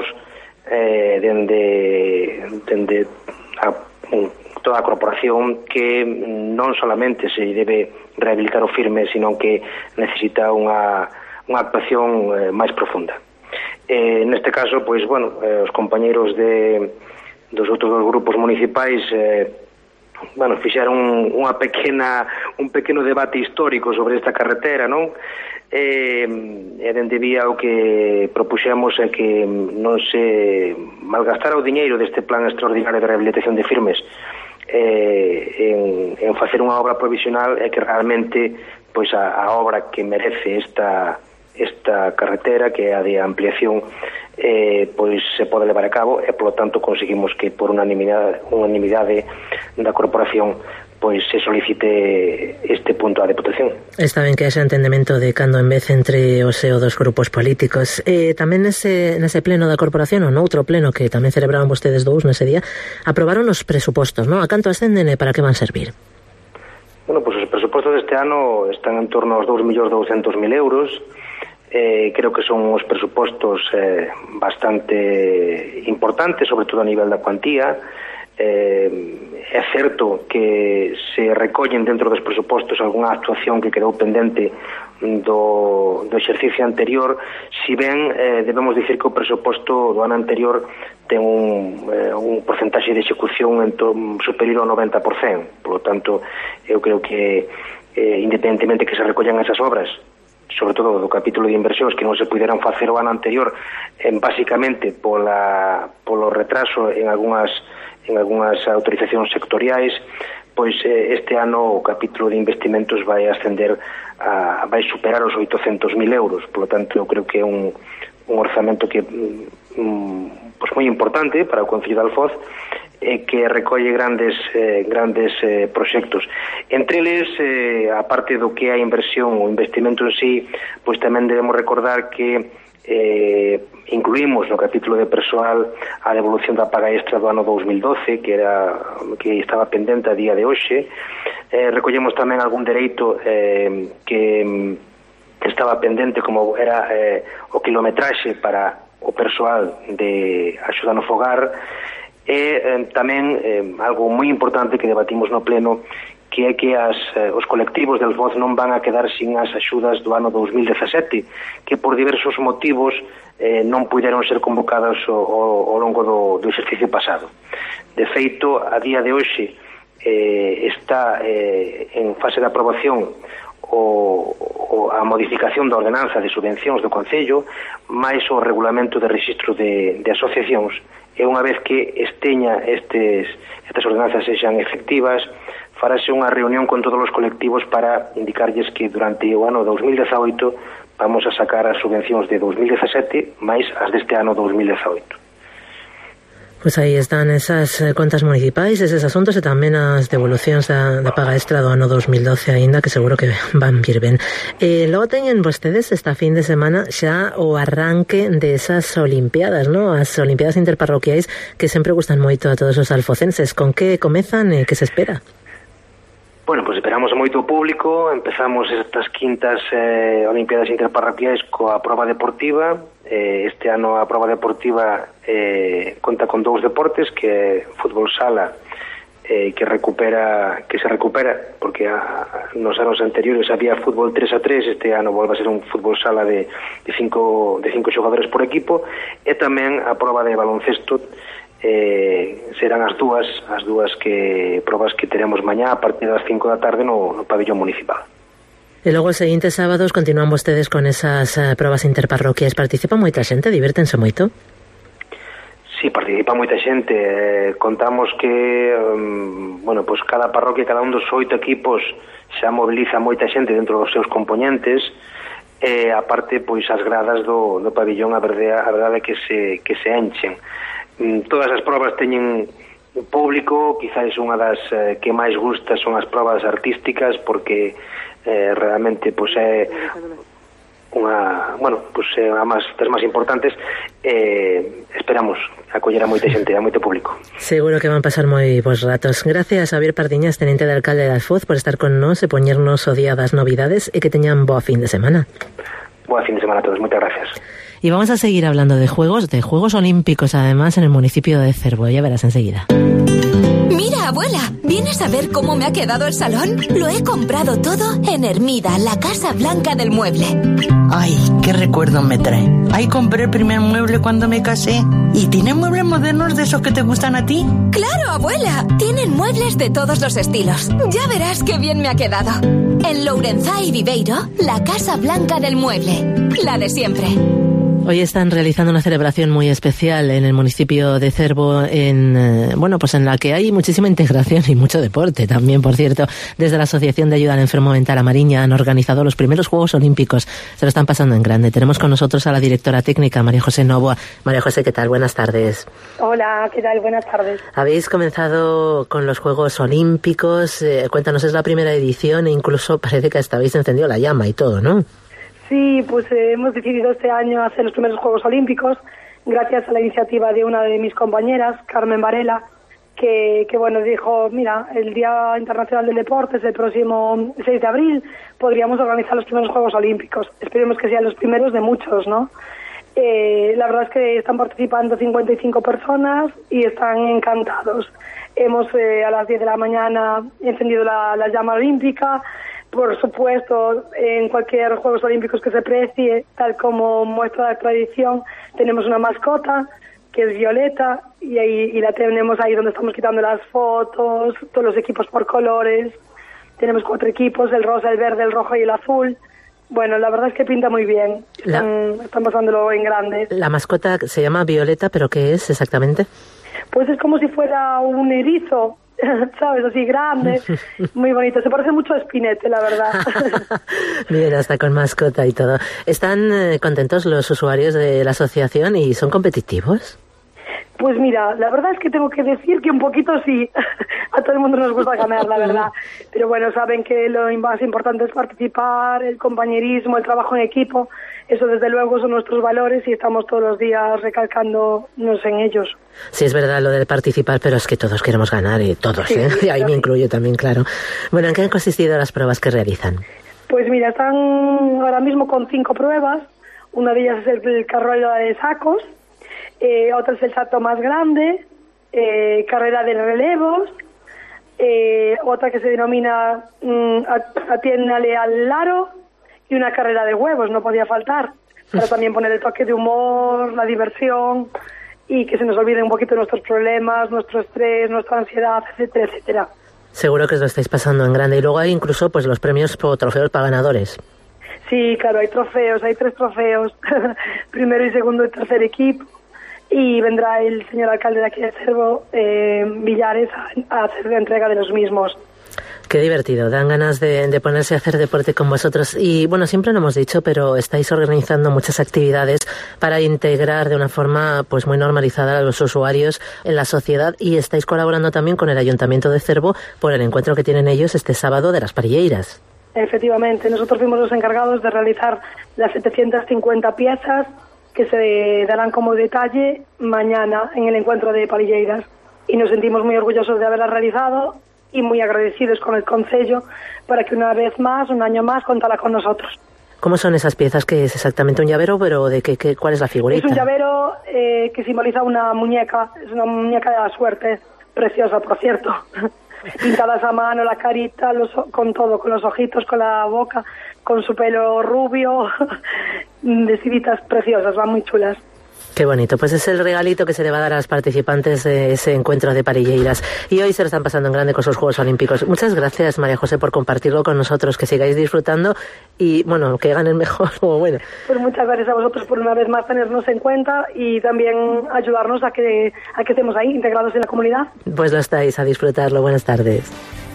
dende toda a corporación que non solamente se debe rehabilitar o firme, sino que necesita unha actuación máis profunda. Neste caso, pois, os compañeiros dos outros dos grupos municipais fixeron un pequeno debate histórico sobre esta carretera, non? E dende vía o que propuxemos é que non se malgastara o diñeiro deste plan extraordinario de rehabilitación de firmes en facer unha obra provisional, e que realmente pois a obra que merece esta carretera, que é a de ampliación, pois se pode levar a cabo, e polo tanto conseguimos que por unanimidade da corporación pois se solicite este punto á Deputación. Está ben que haxa entendemento de cando en vez entre os e dos grupos políticos. Tamén nese pleno da corporación, ou noutro pleno que tamén celebraban vostedes dous nese día, aprobaron os presupostos, non? A canto ascenden e para que van servir? Bueno, pois os presupostos deste ano están en torno aos 2.200.000 euros. Creo que son uns presupostos bastante importantes, sobre todo a nivel da cuantía. É certo que se recollen dentro dos presupostos algunha actuación que quedou pendente do exercicio anterior, si ben debemos dicir que o presuposto do ano anterior ten un porcentaxe de execución superior ao 90%. Por lo tanto, eu creo que independentemente que se recollan esas obras, sobre todo do capítulo de inversións que non se puderan facer o ano anterior, basicamente polo retraso en algunhas autorizacións sectoriais, pois este ano o capítulo de investimentos vai ascender vai superar os 800.000 euros. Por lo tanto, eu creo que é un orzamento que pois moi importante para o Concello de Alfoz, que recolle grandes proxectos. Entre eles, a parte do que é a inversión, o investimento en sí, pois tamén debemos recordar que incluímos no capítulo de persoal a devolución da paga extra do ano 2012 que estaba pendente a día de hoxe. Recollemos tamén algún dereito que estaba pendente, como era o kilometraxe para o persoal de axuda no fogar, e tamén algo moi importante que debatimos no pleno, que é que os colectivos del FOZ non van a quedar sin as axudas do ano 2017, que por diversos motivos non puderon ser convocadas ao longo do exercicio pasado. De feito, a día de hoxe está en fase de aprobación a modificación da ordenanza de subvencións do Concello, máis o regulamento de registro de asociacións, e unha vez que estas ordenanzas sexan efectivas, farase unha reunión con todos os colectivos para indicarlles que durante o ano 2018 vamos a sacar as subvencións de 2017 máis as deste ano 2018. Pois aí están esas contas municipais, eses asuntos e tamén as devolucións da paga extra do ano 2012 aínda, que seguro que van vir ben. Logo teñen vostedes esta fin de semana xa o arranque de esas Olimpiadas, ¿no? As Olimpiadas interparroquiais que sempre gustan moito a todos os alfocenses. Con que comezan e que se espera? Bueno, pues esperamos moito público. Empezamos estas quintas Olimpiadas interparroquiais coa proba deportiva. Este ano a proba deportiva conta con dous deportes, que é fútbol sala, que se recupera, porque nos anos anteriores había fútbol 3-3, este ano volve a ser un fútbol sala de cinco xogadores por equipo, e tamén a proba de baloncesto. Serán as dúas probas que teremos mañá a partir das 5 da tarde no pabellón municipal. E logo os seguintes sábados continúan vostedes con esas probas interparroquias. Participa moita xente? Divértense moito? Sí, participa moita xente. Contamos que pues cada parroquia, cada un dos 8 equipos xa moviliza moita xente dentro dos seus componentes. Aparte, pois as gradas do pabellón, a verdade é que se enchen. Todas as probas teñen público, quizás unha das que máis gusta son as probas artísticas, porque realmente é unha, é a das máis importantes. Esperamos acoller a moita xente, a moito público. Seguro que van pasar moi bons ratos. Gracias, Javier Pardiñas, tenente de alcalde de Alfoz, por estar con nós e poñernos o día das novidades, e que teñan boa fin de semana. Boa fin de semana a todos, moitas gracias. Y vamos a seguir hablando de Juegos Olímpicos, además, en el municipio de Cervo. Ya verás enseguida. Mira, abuela, ¿vienes a ver cómo me ha quedado el salón? Lo he comprado todo en Hermida, la Casa Blanca del Mueble. Ay, qué recuerdo me trae. Ahí compré el primer mueble cuando me casé. ¿Y tienen muebles modernos de esos que te gustan a ti? ¡Claro, abuela! Tienen muebles de todos los estilos. Ya verás qué bien me ha quedado. En Lourenzá y Viveiro, la Casa Blanca del Mueble. La de siempre. Hoy están realizando una celebración muy especial en el municipio de Cervo, en la que hay muchísima integración y mucho deporte también, por cierto. Desde la Asociación de Ayuda al Enfermo Mental, Amariña, han organizado los primeros Juegos Olímpicos. Se lo están pasando en grande. Tenemos con nosotros a la directora técnica, María José Novoa. María José, ¿qué tal? Buenas tardes. Hola, ¿qué tal? Buenas tardes. Habéis comenzado con los Juegos Olímpicos. Cuéntanos, es la primera edición e incluso parece que hasta habéis encendido la llama y todo, ¿no? Sí, pues hemos decidido este año hacer los primeros Juegos Olímpicos gracias a la iniciativa de una de mis compañeras, Carmen Varela, que dijo, mira, el Día Internacional del Deporte es el próximo 6 de abril, podríamos organizar los primeros Juegos Olímpicos. Esperemos que sean los primeros de muchos, ¿no? La verdad es que están participando 55 personas y están encantados. Hemos a las 10 de la mañana encendido la llama olímpica. Por supuesto, en cualquier Juegos Olímpicos que se precie, tal como muestra la tradición, tenemos una mascota que es Violeta y la tenemos ahí donde estamos quitando las fotos, todos los equipos por colores. Tenemos 4 equipos, el rosa, el verde, el rojo y el azul. Bueno, la verdad es que pinta muy bien. Están pasándolo en grande. La mascota se llama Violeta, ¿pero qué es exactamente? Pues es como si fuera un erizo, ¿sabes? Así grande, muy bonito. Se parece mucho a Spinette, la verdad. Bien, hasta con mascota y todo. ¿Están contentos los usuarios de la asociación y son competitivos? Pues mira, la verdad es que tengo que decir que un poquito sí. A todo el mundo nos gusta ganar, la verdad. Pero bueno, saben que lo más importante es participar, el compañerismo, el trabajo en equipo. Eso desde luego son nuestros valores y estamos todos los días recalcándonos en ellos. Sí, es verdad lo del participar, pero es que todos queremos ganar, y todos, sí, y ahí me incluyo también, claro. Bueno, ¿en qué han consistido las pruebas que realizan? Pues mira, están ahora mismo con 5 pruebas. Una de ellas es el carrera de sacos, otra es el salto más grande, carrera de relevos, otra que se denomina atiéndale al aro, y una carrera de huevos, no podía faltar, para también poner el toque de humor, la diversión, y que se nos olviden un poquito nuestros problemas, nuestro estrés, nuestra ansiedad, etcétera, etcétera. Seguro que os lo estáis pasando en grande. Y luego hay incluso pues los premios o trofeos para ganadores. Sí, claro, hay trofeos, hay 3 trofeos, primero y segundo y tercer equipo, y vendrá el señor alcalde de aquí de Cervo, Villares, a hacer la entrega de los mismos. Qué divertido, dan ganas de ponerse a hacer deporte con vosotros. Y bueno, siempre lo hemos dicho, pero estáis organizando muchas actividades para integrar de una forma pues muy normalizada a los usuarios en la sociedad, y estáis colaborando también con el Ayuntamiento de Cervo por el encuentro que tienen ellos este sábado de las parilleiras. Efectivamente, nosotros fuimos los encargados de realizar las 750 piezas que se darán como detalle mañana en el encuentro de parilleiras, y nos sentimos muy orgullosos de haberlas realizado y muy agradecidos con el concello para que una vez más, un año más, contara con nosotros. ¿Cómo son esas piezas? ¿Que es exactamente un llavero, pero de cuál es la figurita? Es un llavero que simboliza una muñeca, es una muñeca de la suerte, preciosa, por cierto. Pintadas a mano, la carita, con todo, con los ojitos, con la boca, con su pelo rubio, deciditas preciosas, van muy chulas. Qué bonito, pues es el regalito que se le va a dar a los participantes de ese encuentro de parilleiras. Y hoy se lo están pasando en grande con sus Juegos Olímpicos. Muchas gracias, María José, por compartirlo con nosotros, que sigáis disfrutando y, bueno, que ganen mejor. Bueno. Pues muchas gracias a vosotros por una vez más tenernos en cuenta y también ayudarnos a que estemos ahí, integrados en la comunidad. Pues lo estáis, a disfrutarlo. Buenas tardes.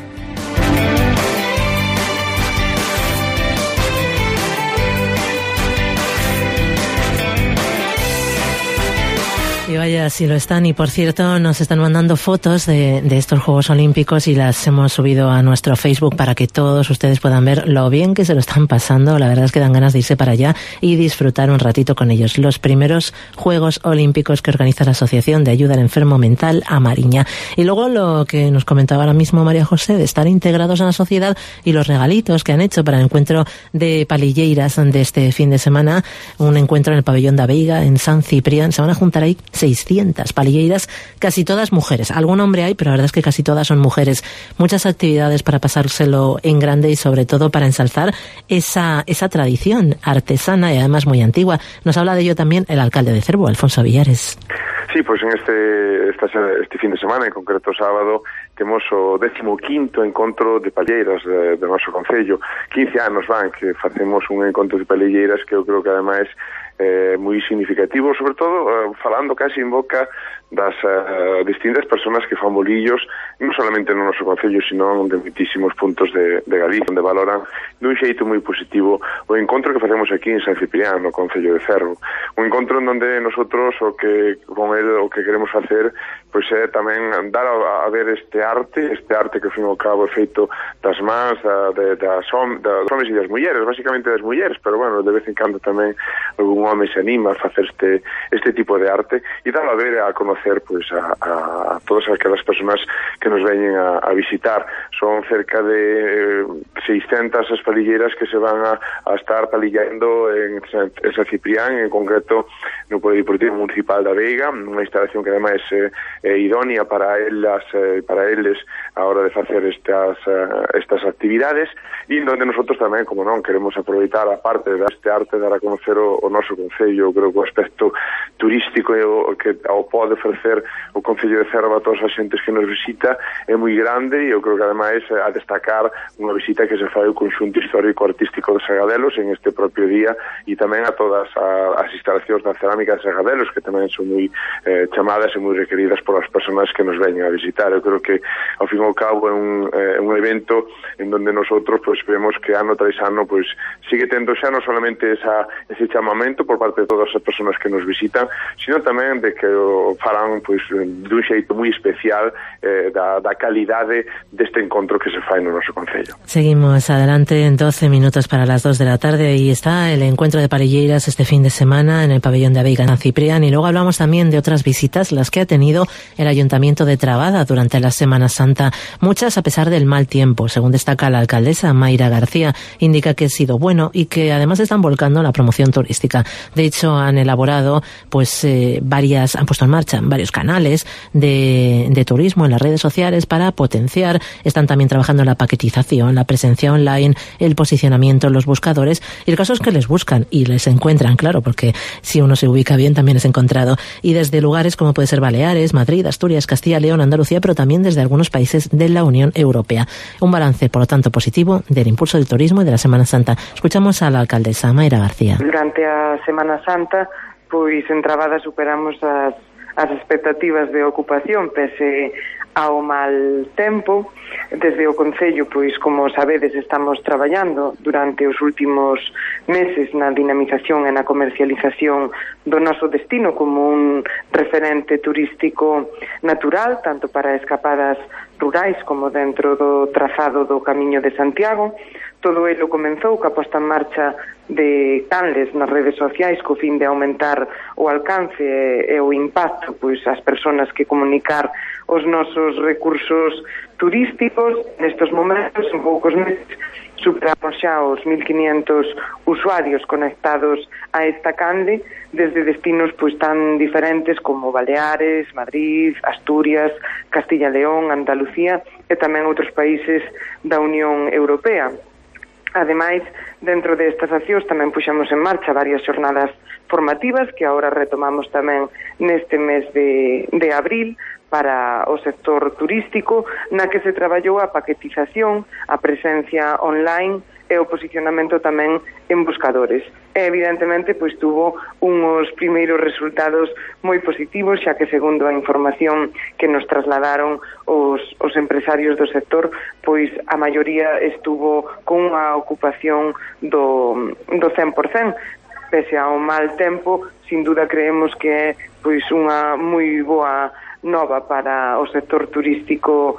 Y vaya, si lo están. Y por cierto, nos están mandando fotos de estos Juegos Olímpicos y las hemos subido a nuestro Facebook para que todos ustedes puedan ver lo bien que se lo están pasando. La verdad es que dan ganas de irse para allá y disfrutar un ratito con ellos. Los primeros Juegos Olímpicos que organiza la Asociación de Ayuda al Enfermo Mental A Mariña. Y luego lo que nos comentaba ahora mismo María José, de estar integrados en la sociedad, y los regalitos que han hecho para el encuentro de parilleiras de este fin de semana. Un encuentro en el pabellón de Veiga, en San Ciprián. Se van a juntar ahí 600 parilleiras, casi todas mujeres. Algún hombre hay, pero la verdad es que casi todas son mujeres. Muchas actividades para pasárselo en grande y sobre todo para ensalzar esa tradición artesana y además muy antigua. Nos habla de ello también el alcalde de Cervo, Alfonso Villares. Sí, pues en este fin de semana, en concreto sábado, temos o 15º encontro de parilleiras do noso concello. 15 anos van que facemos un encontro de parilleiras que eu creo que ademais moi significativo, sobre todo falando casi en boca das distintas persoas que fan bolillos, non solamente no noso concello, sino de moitísimos puntos de Galicia, onde valoran dun xeito moi positivo o encontro que facemos aquí en San Ciprián, no concello de Cervo. Un encontro en donde nosotros o que queremos facer pois é tamén dar a ver este arte que ao fin e ao cabo é feito das mans das homens e das mulleres, basicamente das mulleres, pero bueno, de vez en cando tamén algún home se anima a facer este tipo de arte e dar a ver, a conocer pois a todas aquelas persoas que nos veñen a visitar. Son cerca de 600 as palilleras que se van a estar palillando en San Ciprián, en concreto no Polideportivo Municipal da Veiga, unha instalación que ademais é idónea para eles a hora de facer estas actividades, e onde nosotros tamén, como non, queremos aproveitar a parte deste arte, dar a conocer o noso concello. Creo que o aspecto turístico que o pode ofrecer o concello de Cervo a todas as xentes que nos visita é moi grande, e eu creo que ademais a destacar unha visita que se fai ao conxunto histórico artístico de Sagadelos en este propio día, e tamén a todas as instalacións da cerámica de Sagadelos, que tamén son moi chamadas e moi requeridas por as persoas que nos veñen a visitar. Eu creo que ao fin e ao cabo é un evento en donde nosotros pues vemos que ano tras ano pues sigue tendo xa non solamente ese chamamento por parte de todas as persoas que nos visitan, sino tamén de que fala falan pois dun xeito moi especial da calidade deste encontro que se fai no noso concello. Seguimos adelante en 12 minutos para las 2 de la tarde. Ahí está el encuentro de parelleiras este fin de semana en el pabellón de Aveiga, en Ciprián. Y luego hablamos también de otras visitas, las que ha tenido el Ayuntamiento de Trabada durante la Semana Santa. Muchas a pesar del mal tiempo. Según destaca la alcaldesa Mayra García, indica que ha sido bueno y que además están volcando la promoción turística. De hecho, han elaborado han puesto en marcha varios canales de turismo en las redes sociales para potenciar. Están también trabajando en la paquetización, la presencia online, el posicionamiento en los buscadores. Y el caso es que les buscan y les encuentran, claro, porque si uno se ubica bien también es encontrado. Y desde lugares como puede ser Baleares, Madrid, Asturias, Castilla, León, Andalucía, pero también desde algunos países de la Unión Europea. Un balance, por lo tanto, positivo del impulso del turismo y de la Semana Santa. Escuchamos a la alcaldesa Mayra García. Durante a Semana Santa, pois en Trabada superamos as expectativas de ocupación pese ao mal tempo. Desde o Concello, pois como sabedes, estamos traballando durante os últimos meses na dinamización e na comercialización do noso destino como un referente turístico natural, tanto para escapadas rurais como dentro do trazado do Camiño de Santiago. Todo elo comenzou ca posta en marcha de canles nas redes sociais co fin de aumentar o alcance e o impacto pois ás persoas que comunicar os nosos recursos turísticos. Nestes momentos, en poucos meses, superamos xa os 1.500 usuarios conectados a esta canle desde destinos pois tan diferentes como Baleares, Madrid, Asturias, Castilla e León, Andalucía e tamén outros países da Unión Europea. Ademais, dentro destas accións tamén puxamos en marcha varias xornadas formativas que agora retomamos tamén neste mes de abril para o sector turístico, na que se traballou a paquetización, a presencia online e o posicionamento tamén en buscadores. E, evidentemente, pois tuvo uns primeiros resultados moi positivos, xa que, segundo a información que nos trasladaron os empresarios do sector, pois a maioría estuvo con unha ocupación do 100%. Pese ao mal tempo, sin duda creemos que é pois unha moi boa nova para o sector turístico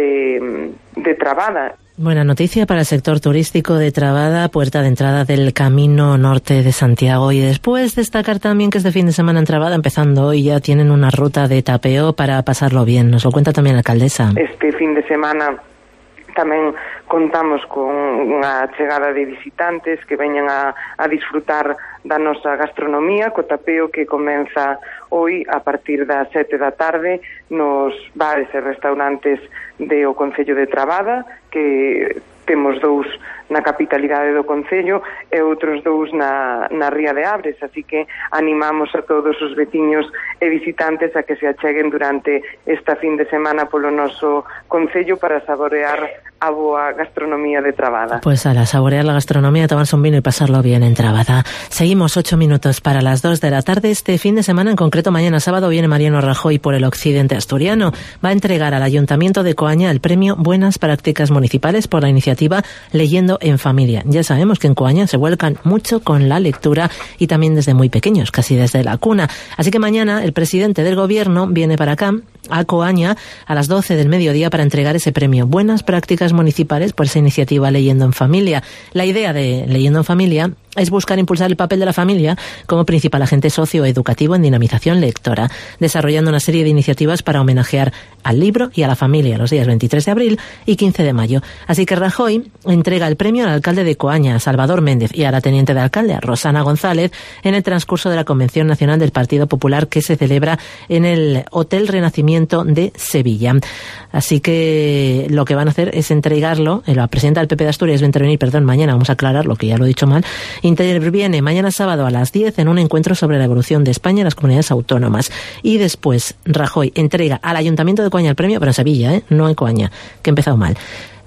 de Trabada. Buena noticia para el sector turístico de Trabada, puerta de entrada del Camino Norte de Santiago. Y después destacar también que este fin de semana en Trabada, empezando hoy, ya tienen una ruta de tapeo para pasarlo bien. Nos lo cuenta también la alcaldesa. Este fin de semana tamén contamos con unha chegada de visitantes que veñan a disfrutar da nosa gastronomía, co tapeo que comeza hoy a partir das 7 da tarde nos bares e restaurantes do Concello de Trabada, que temos 2 na capitalidade do Concello e outros 2 na Ría de Abres, así que animamos a todos os veciños e visitantes a que se acheguen durante esta fin de semana polo noso Concello para saborear a boa gastronomía de Trabada. Pues a saborear la gastronomía, tomarse un vino y pasarlo bien en Trabada. Seguimos 8 minutos para las 2 de la tarde. Este fin de semana, en concreto mañana sábado, viene Mariano Rajoy por el occidente asturiano. Va a entregar al Ayuntamiento de Coaña el premio Buenas Prácticas Municipales por la iniciativa Leyendo en Familia. Ya sabemos que en Coaña se vuelcan mucho con la lectura y también desde muy pequeños, casi desde la cuna. Así que mañana el presidente del gobierno viene para acá, a Coaña, a las 12 del mediodía para entregar ese premio Buenas Prácticas Municipales por esa iniciativa Leyendo en Familia. La idea de Leyendo en Familia es buscar impulsar el papel de la familia como principal agente socioeducativo en dinamización lectora, desarrollando una serie de iniciativas para homenajear al libro y a la familia los días 23 de abril y 15 de mayo. Así que Rajoy entrega el premio al alcalde de Coaña, Salvador Méndez, y a la teniente de alcalde, a Rosana González, en el transcurso de la Convención Nacional del Partido Popular que se celebra en el Hotel Renacimiento de Sevilla. Así que lo que van a hacer es entregarlo. La presidenta del PP de Asturias va a intervenir, mañana, vamos a aclararlo, que ya lo he dicho mal. Interviene mañana sábado a las 10 en un encuentro sobre la evolución de España y las comunidades autónomas. Y después Rajoy entrega al Ayuntamiento de Coaña el premio, pero en Sevilla, no en Coaña, que he empezado mal.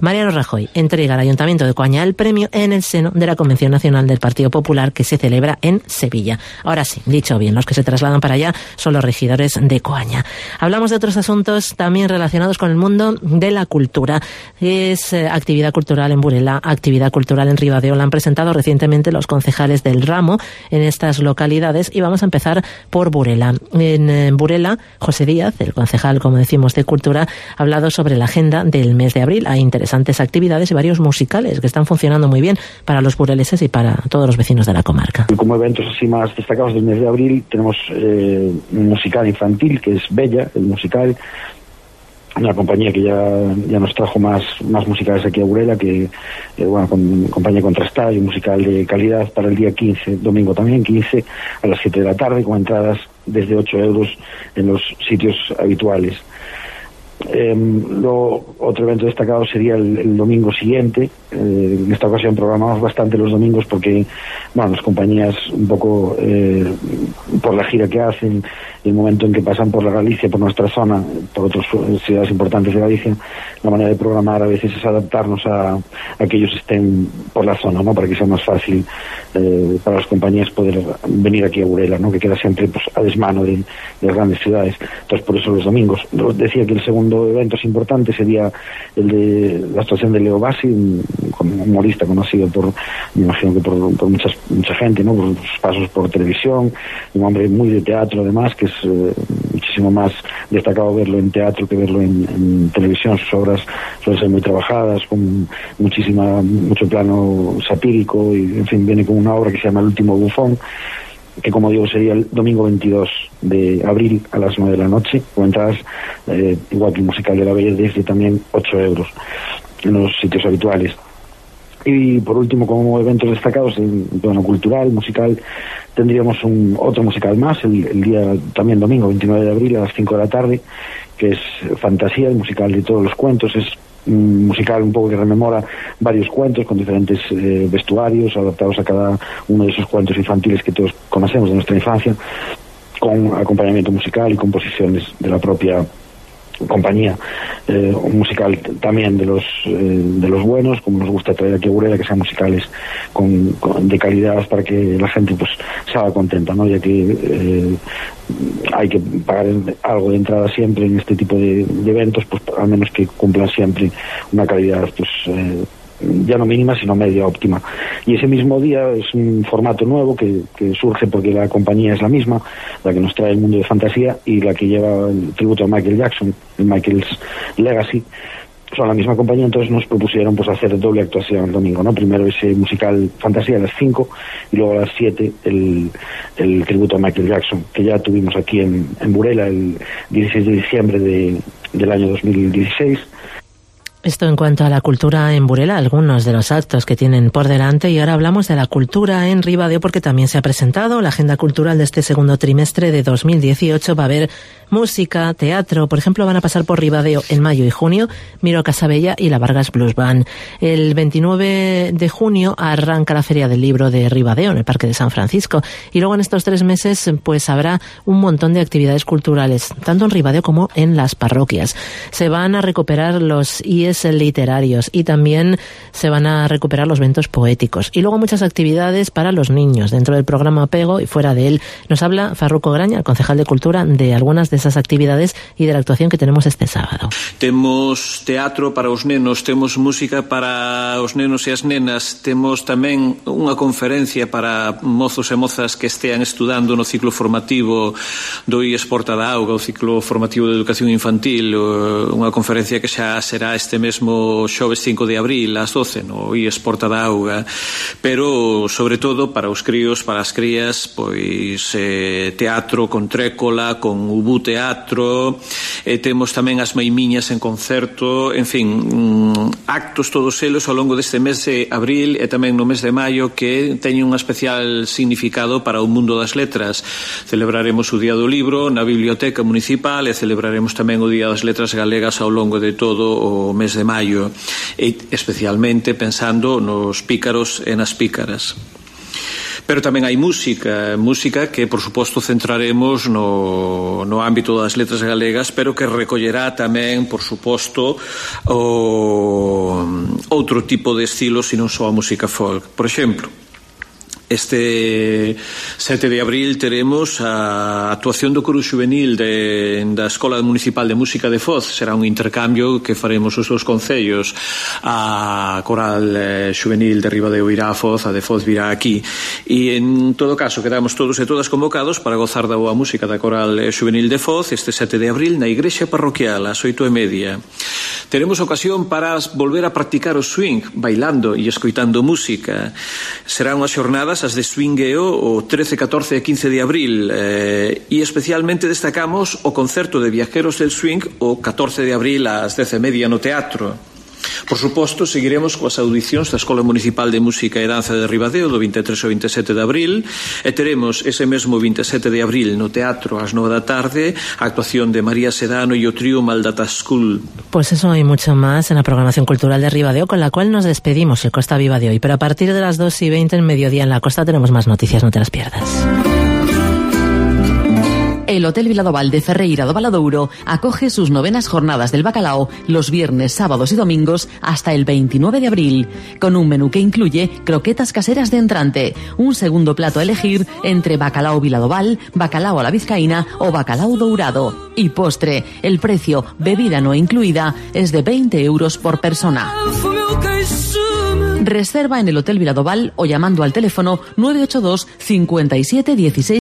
Mariano Rajoy entrega al Ayuntamiento de Coaña el premio en el seno de la Convención Nacional del Partido Popular que se celebra en Sevilla. Ahora sí, dicho bien, los que se trasladan para allá son los regidores de Coaña. Hablamos de otros asuntos también relacionados con el mundo de la cultura. Es actividad cultural en Burela, actividad cultural en Ribadeo. La han presentado recientemente los concejales del ramo en estas localidades y vamos a empezar por Burela. En Burela, José Díaz, el concejal, como decimos, de Cultura, ha hablado sobre la agenda del mes de abril. Hay interesantes actividades y varios musicales que están funcionando muy bien para los bureleses y para todos los vecinos de la comarca. Como eventos así más destacados del mes de abril tenemos un musical infantil que es Bella, el musical, una compañía que ya nos trajo más musicales aquí a Burela, que compañía contrastada y un musical de calidad para el día 15, domingo también, 15 a las 7 de la tarde, con entradas desde 8 euros en los sitios habituales. Otro evento destacado sería el domingo siguiente. En esta ocasión programamos bastante los domingos porque las compañías un poco por la gira que hacen, el momento en que pasan por la Galicia, por nuestra zona, por otras ciudades importantes de Galicia, la manera de programar a veces es adaptarnos a que ellos estén por la zona, ¿no? Para que sea más fácil para las compañías poder venir aquí a Burela, ¿no? Que queda siempre pues a desmano de las grandes ciudades. Entonces por eso los domingos. Decía que el segundo evento importante sería el de la actuación de Leo Bassi, un humorista conocido me imagino que por mucha gente, ¿no? Por sus pasos por televisión, un hombre muy de teatro además, que es muchísimo más destacado verlo en teatro que verlo en televisión. Sus obras suelen ser muy trabajadas, con mucho plano satírico, y en fin, viene con una obra que se llama El último bufón, que como digo sería el domingo 22 de abril a las 9 de la noche, con entradas igual que el musical de la Bella, desde también 8 euros en los sitios habituales. Y por último, como eventos destacados en plano cultural, musical, tendríamos otro musical más, el día también domingo 29 de abril a las 5 de la tarde, que es Fantasía, el musical de todos los cuentos. Es un musical un poco que rememora varios cuentos con diferentes vestuarios adaptados a cada uno de esos cuentos infantiles que todos conocemos de nuestra infancia, con acompañamiento musical y composiciones de la propia compañía. Un musical también de los buenos, como nos gusta traer aquí a Burela, que sean musicales de calidad para que la gente pues se haga contenta, ¿no? Ya que hay que pagar algo de entrada siempre en este tipo de eventos, pues al menos que cumplan siempre una calidad pues ya no mínima sino media óptima. Y ese mismo día es un formato nuevo que surge porque la compañía es la misma, la que nos trae el mundo de fantasía y la que lleva el tributo a Michael Jackson, el Michael's Legacy. Son la misma compañía, entonces nos propusieron pues hacer doble actuación el domingo, ¿no? Primero ese musical fantasía a las 5 y luego a las 7 el tributo a Michael Jackson, que ya tuvimos aquí en Burela el 16 de diciembre del año 2016. Esto en cuanto a la cultura en Burela, algunos de los actos que tienen por delante, y ahora hablamos de la cultura en Ribadeo porque también se ha presentado la agenda cultural de este segundo trimestre de 2018. Va a haber música, teatro, por ejemplo van a pasar por Ribadeo en mayo y junio Miro Casabella y la Vargas Blues Band. El 29 de junio arranca la Feria del Libro de Ribadeo en el Parque de San Francisco y luego en estos 3 meses pues habrá un montón de actividades culturales, tanto en Ribadeo como en las parroquias. Se van a recuperar los IES literarios y también se van a recuperar los eventos poéticos y luego muchas actividades para los niños dentro del programa Apego y fuera de él. Nos habla Farruco Graña, el concejal de Cultura, de algunas de esas actividades y de la actuación que tenemos este sábado. Temos teatro para os nenos, temos música para os nenos e as nenas, temos tamén unha conferencia para mozos e mozas que estean estudando no ciclo formativo do IES Porta da Auga, o ciclo formativo de educación infantil, unha conferencia que xa será este mesmo xoves 5 de abril ás 12 no IES Porta da Auga, pero sobre todo para os críos, para as crías, pois teatro con trécola, con Ubú Teatro, temos tamén as maimiñas en concerto, en fin, actos todos eles ao longo deste mes de abril e tamén no mes de maio que teñen un especial significado para o mundo das letras. Celebraremos o Día do Libro na Biblioteca Municipal e celebraremos tamén o Día das Letras Galegas ao longo de todo o mes de maio, e especialmente pensando nos pícaros e nas pícaras. Pero tamén hai música que, por suposto, centraremos no ámbito das letras galegas, pero que recollerá tamén, por suposto, outro tipo de estilos e non só a música folk. Por exemplo, este 7 de abril teremos a actuación do coro xuvenil da Escola Municipal de Música de Foz. Será un intercambio que faremos os dos concellos. A coral xuvenil de Ribadeo irá a Foz, a de Foz virá aquí, e en todo caso quedamos todos e todas convocados para gozar da boa música da coral xuvenil de Foz este 7 de abril na igrexa parroquial ás 8:30. Teremos ocasión para volver a practicar o swing bailando e escoitando música. Serán unhas xornadas as de swingueo o 13, 14 e 15 de abril, e especialmente destacamos o concerto de Viajeros del Swing o 14 de abril ás 10:30 no teatro. Por suposto, seguiremos coas audicións da Escola Municipal de Música e Danza de Ribadeo do 23 ao 27 de abril, e teremos ese mesmo 27 de abril no teatro ás 9 da tarde a actuación de María Sedano e o trío Maldata School. Pues eso y mucho más en la programación cultural de Ribadeo, con la cual nos despedimos el Costa Viva de hoy, pero a partir de las 2:20 en mediodía en la costa tenemos más noticias, no te las pierdas. El Hotel Viladoval de Ferreira do Valadouro acoge sus 9ª jornadas del bacalao los viernes, sábados y domingos hasta el 29 de abril, con un menú que incluye croquetas caseras de entrante, un segundo plato a elegir entre bacalao Viladoval, bacalao a la vizcaína o bacalao dourado. Y postre, el precio, bebida no incluida, es de 20 euros por persona. Reserva en el Hotel Viladoval o llamando al teléfono 982 57 16